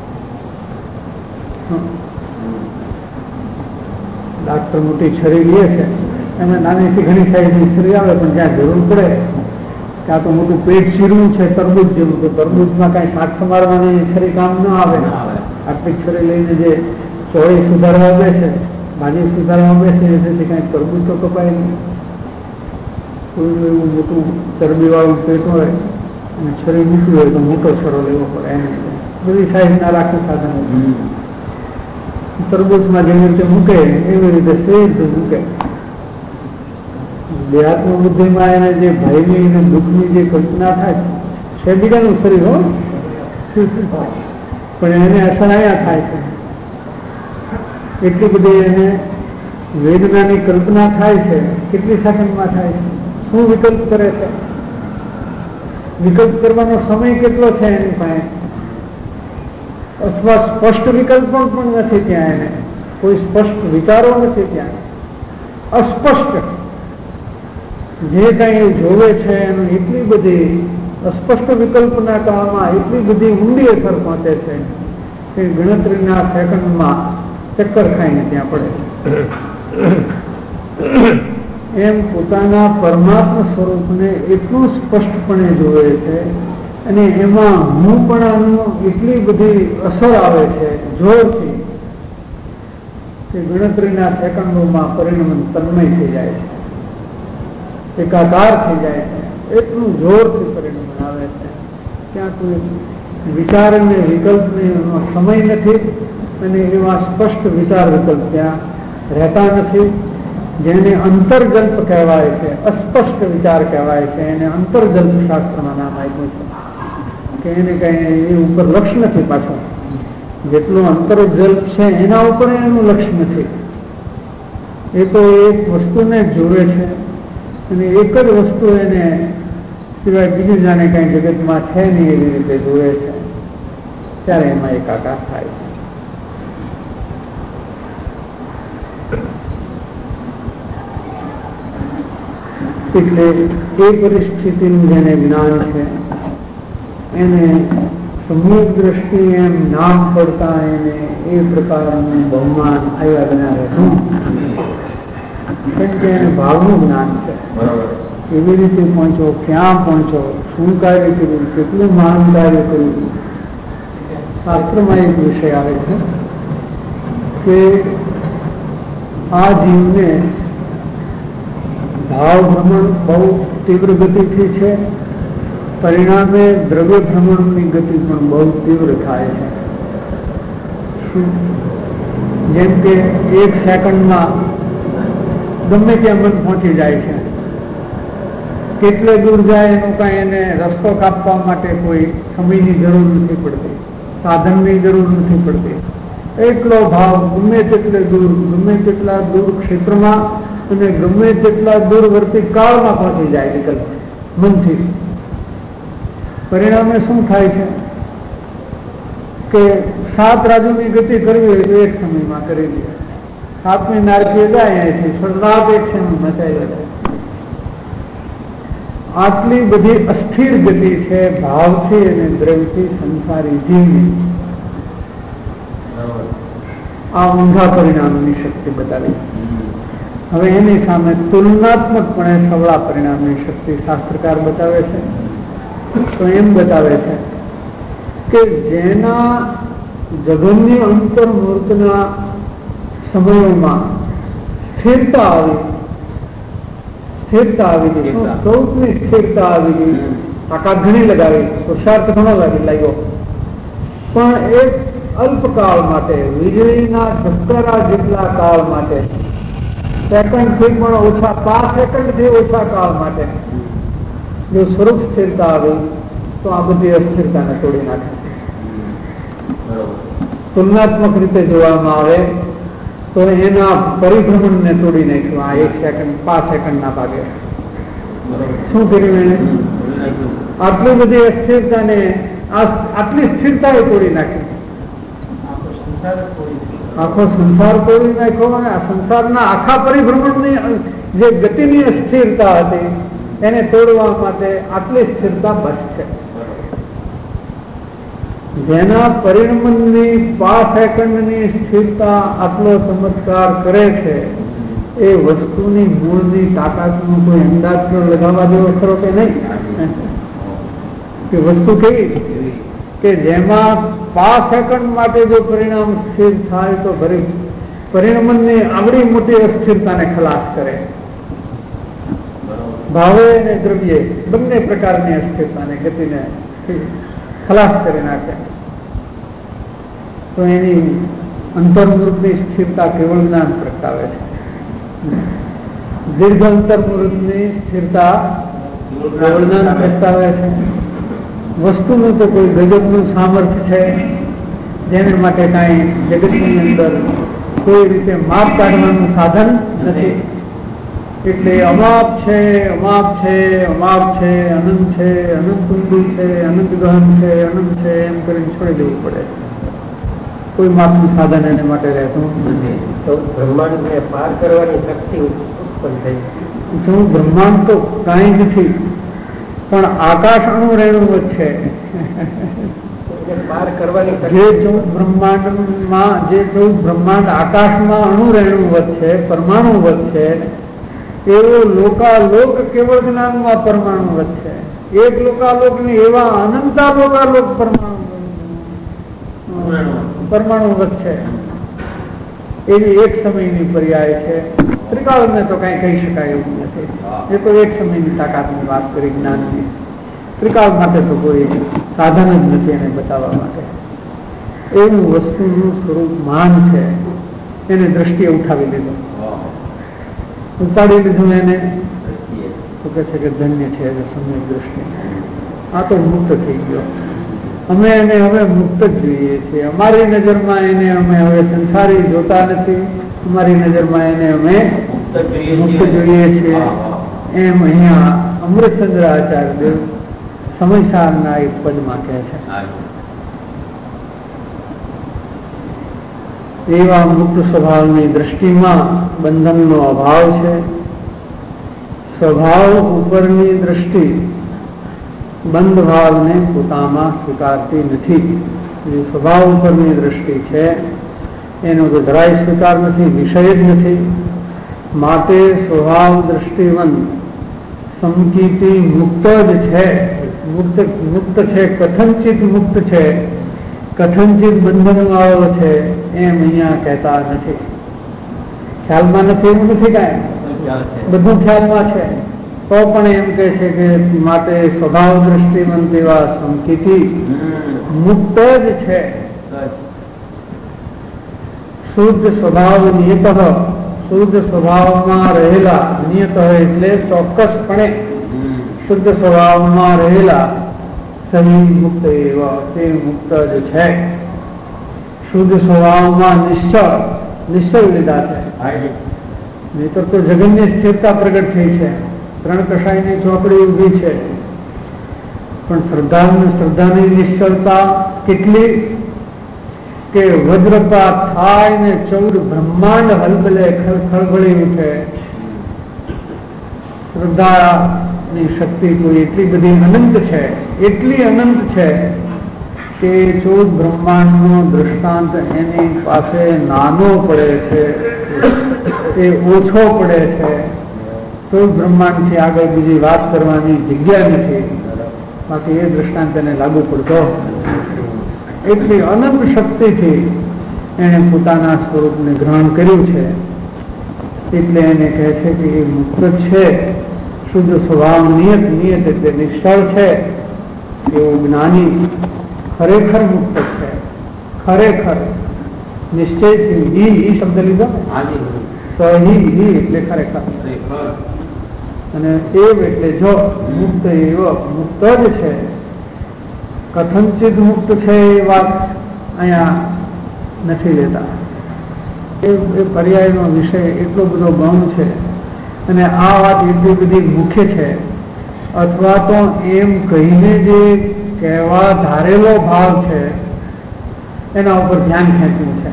ડાક્ટર મોટી છરી લે છે, એમાં નાનીથી ઘણી સાઈઝની છરી આવે, પણ જ્યાં જરૂર પડે ત્યાં તો મોટું પેટ ચીરવું છે તરબૂજ જેવું, તો તરબૂજમાં કાંઈ શાક સમારવાની છરી કામ ન આવે. આટલી છરી લઈને જે ચોળી સુધારવા બેસે, ભાજી સુધારવા બેસે, એથી કાંઈ તરબૂજ તો કપાય નહીં. કોઈ એવું મોટું ચરબીવાળું પેટ હોય અને છરી મૂકવી હોય તો મોટો છરો લેવો પડે. એને બધી સાઈઝના રાખે સાધનો. તરબૂચમાં જેવી રીતે મૂકે એવી રીતે સીધું મૂકે. દેહાત્મ બુદ્ધિમાં એને જે ભયની અને દુઃખની જે કલ્પના થાય છે બીજાનું શરીર હોય, પણ એને અસર અહીંયા થાય છે. એટલી બધી એને વેદનાની કલ્પના થાય છે. કેટલી સેકન્ડમાં થાય છે? શું વિકલ્પ કરે છે? વિકલ્પ કરવાનો સમય કેટલો છે એની પાસે? અથવા સ્પષ્ટ વિકલ્પ પણ નથી ત્યાં. એને કોઈ સ્પષ્ટ વિચારો નથી ત્યાં. અસ્પષ્ટ જે કઈ જોવે છે એનું એટલી બધી અસ્પષ્ટ વિકલ્પના કાળમાં એટલી બધી ઊંડી અસર પહોંચે છે કે ગણતરીના સેકન્ડમાં ચક્કર ખાઈને ત્યાં પડે. એમ પોતાના પરમાત્મા સ્વરૂપને એટલું સ્પષ્ટપણે જોવે છે અને એમાં હુંપણાનું એટલી બધી અસર આવે છે જોરથી કે ગણતરીના સેકન્ડોમાં પરિણમન તન્મય થઈ જાય છે, એકાકાર થઈ જાય છે. એટલું જોરથી પરિણમન આવે છે. ત્યાં કોઈ વિચાર અને વિકલ્પને સમય નથી અને એવા સ્પષ્ટ વિચાર વિકલ્પ ત્યાં રહેતા નથી. જેને અંતર્જલ્પ કહેવાય છે, અસ્પષ્ટ વિચાર કહેવાય છે, એને અંતર્જલ્પ શાસ્ત્રમાં નામ આપ્યું છે કે એને કઈ એ ઉપર લક્ષ નથી. પાછું જેટલું અંતર્જલ્પ છે એના ઉપર એનું લક્ષ નથી. એ તો એક વસ્તુને જ જોવે છે અને એક જ વસ્તુ એને સિવાય બીજું જાણે કઈ જગતમાં છે નહીં એવી રીતે જોવે છે. ત્યારે એમાં એકાકાર થાય છે. એટલે એ પરિસ્થિતિનું જેને જ્ઞાન છે એને સમૂહ દ્રષ્ટિ એમ નામ પડતા એને એ પ્રકારનું બહુમાન આવ્યા વિના રહેતું કેમ કે એને ભાવનું જ્ઞાન છે. કેવી રીતે પહોંચો, ક્યાં પહોંચો, શું કાર્ય કર્યું, કેટલું મહાન કાર્ય કર્યું. શાસ્ત્રમાં એક વિષય આવે છે કે આ જીવને ભાવ ભ્રમણ બહુ તીવ્ર ગતિથી છે, પરિણામે દ્રવ્ય ભ્રમણની ગતિ પણ બહુ તીવ્ર થાય છે. જેમ કે એક સેકન્ડમાં ગમે ત્યાં મન પહોંચી જાય છે. કેટલે દૂર જાય એનું કાંઈ એને રસ્તો કાપવા માટે કોઈ સમયની જરૂર નથી પડતી, સાધનની જરૂર નથી પડતી. એટલો ભાવ ગમે તેટલે દૂર, ગમે તેટલા દૂર ક્ષેત્રમાં અને ગમે તેટલા દૂરવર્તી કાળમાં પહોંચી જાય વિકલ્પ મનથી. પરિણામે શું થાય છે કે સાત રાજુની ગતિ કરવી હોય તો એક સમયમાં કરી દે. સાતમી નારકીય જાય અહીંથી સડરાત એક સમય મચાઈ જાય. આટલી બધી અસ્થિર ગતિ છે ભાવથી અને દ્રવ્યથી સંસારી જીવની. આ ઊંધા પરિણામની શક્તિ બતાવી. હવે એની સામે તુલનાત્મકપણે સવળા પરિણામની શક્તિ શાસ્ત્રકાર બતાવે છે. તો એમ બતાવે છે કે જેના જગન્ય અંતર્મૂર્તના સમયોમાં સ્થિરતા આવી સ્થિરતા આવી ગઈ, સ્વરૂપની સ્થિરતા આવી ગઈ. તાકાત ઘણી લગાવી, પુરુષાર્થ ઘણો લાગી લાગ્યો, પણ એક અલ્પકાળ માટે, વીજળીના ઝબકારા જેટલા કાળ માટે, સેકન્ડથી પણ ઓછા, પાંચ સેકન્ડથી ઓછા કાળ માટે જો સ્વરૂપ સ્થિરતા આવે તો આ બધી અસ્થિરતાને તોડી નાખે છે. તુલનાત્મક રીતે જોવામાં આવે તો એના પરિભ્રમણને તોડી નાખ્યું. આ એક સેકન્ડ પાંચ સેકન્ડના ભાગે શું કર્યું એને? આટલી બધી અસ્થિરતાને આટલી સ્થિરતા એ તોડી નાખી. આખો સંસાર તોડી નાખ્યો અને આ સંસારના આખા પરિભ્રમણની જે ગતિની અસ્થિરતા હતી એને તોડવા માટે આટલી સ્થિરતા બસ છે. જેના પરિણમનની પાંચ સેકન્ડની સ્થિરતા આટલો ચમત્કાર કરે છે એ વસ્તુની મૂળની તાકાતનો કોઈ અંદાજ લગાવવા જેવો ખરો કે નહીં? કે વસ્તુ કેવી કે જેમાં પાંચ સેકન્ડ માટે જો પરિણામ સ્થિર થાય તો પરિણમનની આવડી મોટી અસ્થિરતાને ખલાસ કરે. ભાવે અને દ્રવ્ય બંને પ્રકારની અસ્થિરતાને ગતિને ખલાસ કરી નાખે. તો એની અંતર્મૃતની સ્થિરતા કેવળ જ્ઞાન પ્રગટાવે છે. દીર્ઘ અંતર્મૃતની સ્થિરતા કેવળ જ્ઞાન પ્રગટાવે છે. વસ્તુનું તો કોઈ ગજબનું સામર્થ્ય છે જેને માટે કાંઈ જગતની અંદર કોઈ રીતે માપ કાઢવાનું સાધન નથી. એટલે અમાપ છે, અમાપ છે, અમાપ છે, અનંત છે, અનંત ઊંડું છે, અનંત ગહન છે, અનંત છે એમ કરીને છોડી દેવું પડે. કોઈ માપનું સાધન એને માટે રહેતું નથી.
તો બ્રહ્માંડને પાર કરવાની શક્તિ ઉત્પન્ન થઈ.
જો બ્રહ્માંડ તો કાંઈ નથી, પણ આકાશ અણુ રેણુવત છે.
પાર કરવાની
જે ચૌદ બ્રહ્માંડમાં જે ચૌદ બ્રહ્માંડ આકાશમાં અણુ રેણુવત છે, પરમાણુવત છે, એવો લોકાલોક કેવળ જ્ઞાનમાં પરમાણુવત છે. એક લોકાલોક ને એવા અનંતા લોકાલોક પરમાણુ પરમાણુવત છે. એવી એક સમયની પર્યાય છે. ત્રિકાળને તો કઈ કહી શકાય એવું નથી. એ તો એક સમયની તાકાતની વાત કરી જ્ઞાનની. ત્રિકાળ માટે તો કોઈ સાધન જ નથી એને બતાવવા માટે. એવું વસ્તુનું સ્વરૂપ માન છે, એને દ્રષ્ટિએ ઉઠાવી લીધું, ઉપાડી લીધું એને, તો કહે છે કે ધન્ય છે સમ્યક દ્રષ્ટિ. આ તો મુક્ત થઈ ગયો. અમે એને હવે મુક્ત જ જોઈએ છીએ. અમારી નજરમાં એને અમે હવે સંસારી જોતા નથી, અમારી નજરમાં એને અમે મુક્ત જોઈએ છીએ. એમ અહીંયા અમૃતચંદ્ર આચાર્ય દેવ સમયસારના એક પદમાં કહે છે. એવા મુક્ત સ્વભાવની દ્રષ્ટિમાં બંધનનો અભાવ છે. સ્વભાવ ઉપરની દ્રષ્ટિ બંધ ભાવને પોતામાં સ્વીકારતી નથી. જે સ્વભાવ ઉપરની દ્રષ્ટિ છે એનો તો જરાય સ્વીકાર નથી, વિષય જ નથી. માટે સ્વભાવ દ્રષ્ટિવંત સમકીતી મુક્ત જ છે. મુક્ત મુક્ત છે, કથનચિત મુક્ત છે, કથનચિત બંધન વાળો છે એમ અહીંયા કહેતા નથી. ખ્યાલમાં નથી એવું નથી કાંઈ, બધું ખ્યાલમાં છે. તો પણ એમ કહે છે કે માટે સ્વભાવ દ્રષ્ટિવંત એવા સમકીતી મુક્ત જ છે. શુદ્ધ સ્વભાવ નિયત, શુદ્ધ સ્વભાવમાં રહેલા, નિયત એટલે ચોક્કસપણે શુદ્ધ સ્વભાવમાં રહેલા સહી મુક્ત એવા તે મુક્ત જ છે. શુદ્ધ સ્વભાવમાં નિશ્ચળ, નિશ્ચળ લીધા છે. નહીતર તો જગનની સ્થિરતા પ્રગટ થઈ છે. ત્રણ કષાયની ચોપડી ઊભી છે, પણ શ્રદ્ધા શ્રદ્ધાની નિશ્ચળતા કેટલી કે વજ્રપાત થાય ને ચૌદ બ્રહ્માંડ હલબલે ખળભળી ઉઠે. શ્રદ્ધાની શક્તિ કોઈ એટલી બધી અનંત છે, એટલી અનંત છે કે ચૌદ બ્રહ્માંડનો દૃષ્ટાંત એની પાસે નાનો પડે છે, એ ઓછો પડે છે. ચૌદ બ્રહ્માંડથી આગળ બીજી વાત કરવાની જગ્યા નથી. બાકી એ દૃષ્ટાંત એને લાગુ પડતો. એટલી અનંત શક્તિથી એણે પોતાના સ્વરૂપને ગ્રહણ કર્યું છે. એટલે એને કહે છે કે એ મુક્ત છે. શુદ્ધ સ્વભાવ નિયત, નિયત એટલે નિશ્ચળ છે. એવો જ્ઞાની ખરેખર મુક્ત છે. ખરેખર નિશ્ચયથી ઈ ઈ શબ્દ લીધો, સહી ઈ એટલે ખરેખર, અને એવ એટલે જો મુક્ત એવ મુક્ત જ છે. કથનચિત મુક્ત છે એ વાત અહીંયા નથી લેતા. એ પર્યાયનો વિષય એટલો બધો ગૌણ છે અને આ વાત એટલી બધી મુખ્ય છે. અથવા તો એમ કહીને જે કહેવા ધારેલો ભાવ છે એના ઉપર ધ્યાન ખેંચ્યું છે.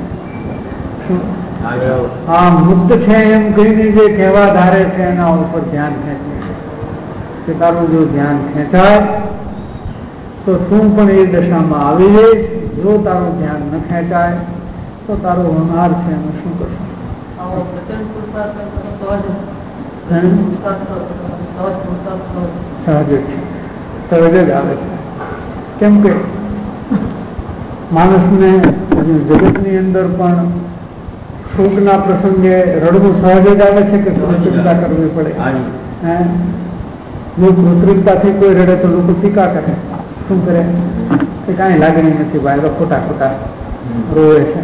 આ મુક્ત છે એમ કહીને જે કહેવા ધારે છે એના ઉપર ધ્યાન ખેંચ્યું છે કે તારું જો ધ્યાન ખેંચાય તો તું પણ એ દશામાં આવી જઈશ. જો તારું ધ્યાન ન ખેંચાય તો તારો હોનાર છે એનું શું કરશું? સહજ જ છે, સહજ જ આવે છે. કેમ કે માણસને જગતની અંદર પણ સુખના પ્રસંગે રડવું સહજ જ આવે છે કે કૃત્રિમતા કરવી પડે? હે, જો કૃત્રિમતાથી કોઈ રડે તો લોકો ટીકા કરે. શું કરે કે કાંઈ લાગણી નથી ભાઈ, તો ખોટા ખોટા રોવે છે.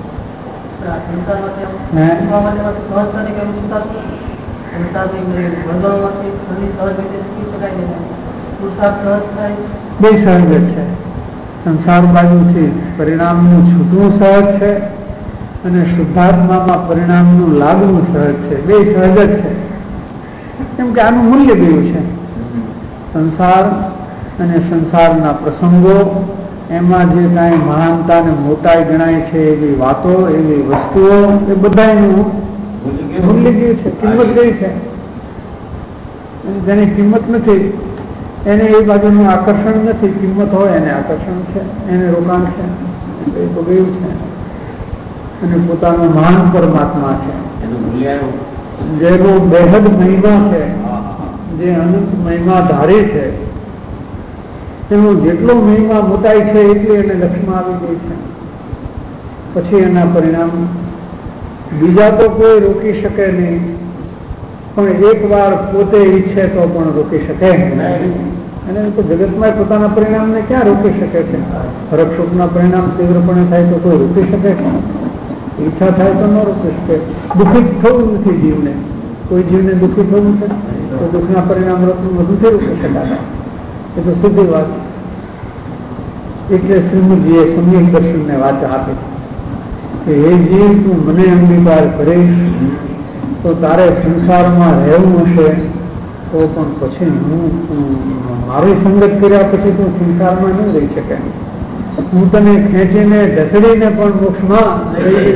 બે સહજ છે. સંસાર બાજુથી પરિણામનું છૂટવું સહજ છે અને શુદ્ધાત્મામાં પરિણામનું લાગવું સહજ છે. બે સહજ જ છે. કેમ કે આનું મૂલ્ય ગયું છે. સંસાર અને સંસારના પ્રસંગો, એમાં જે કાંઈ મહાનતા અને મોટાઈ ગણાય છે એવી વાતો, એવી વસ્તુઓ, એ બધાનું મૂલ્ય ગયું છે, કિંમત ગઈ છે. જેની કિંમત નથી એને એ બાજુનું આકર્ષણ નથી, કિંમત હોય એને આકર્ષણ છે, એને રોકાણ છે, એ તો ગયું છે. અને પોતાનો મહાન પરમાત્મા છે, જેનો બેહદ મહિમા છે, જે અનંત મહિમા ધારી છે, એનો જેટલો મહિમા મોટાઈ છે એટલી એને લક્ષ્યમાં આવી ગઈ છે. પછી એના પરિણામ બીજા તો કોઈ રોકી શકે નહીં, પણ એક વાર પોતે ઈચ્છે તો પણ રોકી શકે નહીં. અને તો જગતમાં પોતાના પરિણામને ક્યાં રોકી શકે છે? હરખ સુખના પરિણામ તીવ્રપણે થાય તો કોઈ રોકી શકે છે? ઈચ્છા થાય તો ન રોકી શકે. દુઃખિત થવું નથી જીવને, કોઈ જીવને દુઃખી થવું છે તો દુઃખના પરિણામ નથી રોકી શકાતા. એ તો સીધી વાત છે. એટલે શ્રીમદજીએ સમ્યક દર્શનને વાચા આપી કે હે જીવ, તું મને અંગીકાર કરીશ તો તારે સંસારમાં રહેવું હશે, તો પણ પછી હું મારી સંગત કર્યા પછી તું સંસારમાં નહીં રહી શકે. હું તને ખેંચીને ઢસડીને પણ મોક્ષમાં રહી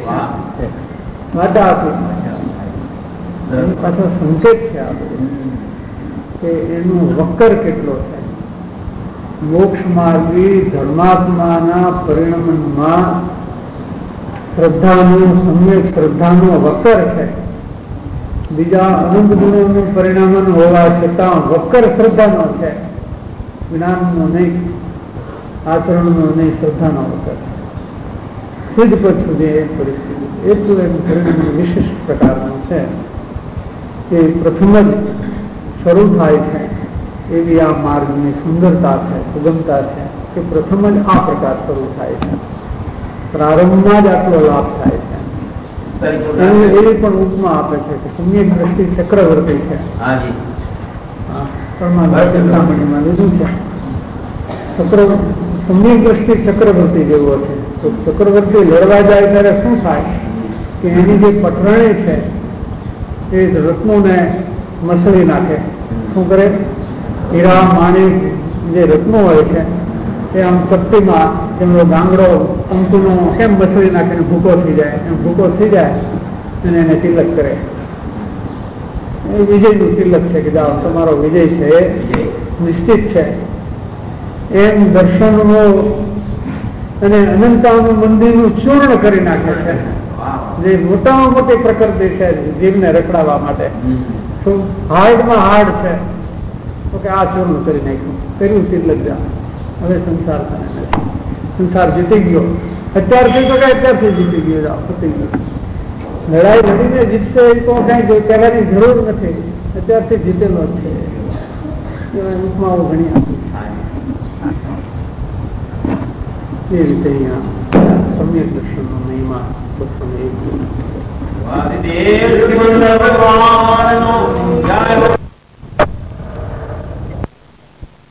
વાચા આપી. પાછો સંકેત છે આ બધું કે એનું વક્કર કેટલો છે. મોક્ષ માર્ગી ધર્માત્માના પરિણમનમાં શ્રદ્ધાનું સમ્યક શ્રદ્ધાનો વક્કર છે. બીજા અનંત ગુણોનું પરિણામન હોવા છતાં વક્કર શ્રદ્ધાનો છે, જ્ઞાનનો નહીં, આચરણનો નહીં, શ્રદ્ધાનો વક્કર છે. સિદ્ધ પદ સુધી એ પરિસ્થિતિ એટલું એનું પરિણામ વિશિષ્ટ પ્રકારનું છે કે પ્રથમ જ શરૂ થાય છે એવી આ માર્ગની સુંદરતા છે, સુગમતા છે કે પ્રથમ જ આ પ્રકાર શરૂ થાય છે. પ્રારંભમાં જ આટલો લાભ થાય છે. એવી પણ ઉપમા આપે છે કે સમ્યક દ્રષ્ટિ ચક્રવર્તી છે. ચિંતામણીમાં લીધું છે. સમ્યક દ્રષ્ટિ ચક્રવર્તી જેવો છે. તો ચક્રવર્તી લડવા જાય ત્યારે શું થાય કે એની જે પટરણી છે એ રત્નોને મસળી નાખે. શું કરે? હીરા માણિક જે રત્નો હોય છે એ આમ ચપટીમાં એમનો ગાંગડો અંકુનો કેમ મસળી નાખીને ભૂકો થઈ જાય, એમ ભૂકો થઈ જાય અને એને તિલક કરે. એ વિજયનું તિલક છે કે જાઓ તમારો વિજય છે એ નિશ્ચિત છે. એમ દર્શનનો અને અનંતાનું મંદિરનું ચૂર્ણ કરી નાખે છે. જે મોટામાં મોટી પ્રકૃતિ છે જીવને રખડાવવા માટે, શું હાર્ડમાં હાર્ડ છે તો કે આ ચૂર્ણ કરી નાખ્યું, કર્યું તિલક જા. હવે સંસાર તને નથી, સંસાર જીતી ગયો. અત્યારથી તો કઈ અત્યારથી જીતી ગયો, જાઓ જીતી ગયો. લડાઈ લડીને જીતશે એ તો કઈ કહેવાની જરૂર નથી, અત્યારથી જીતેલો છે. એવા ઉપમાઓ ઘણી આપી એ રીતે અહીંયા સમ્યક દર્શનનો મહિમા બસો એક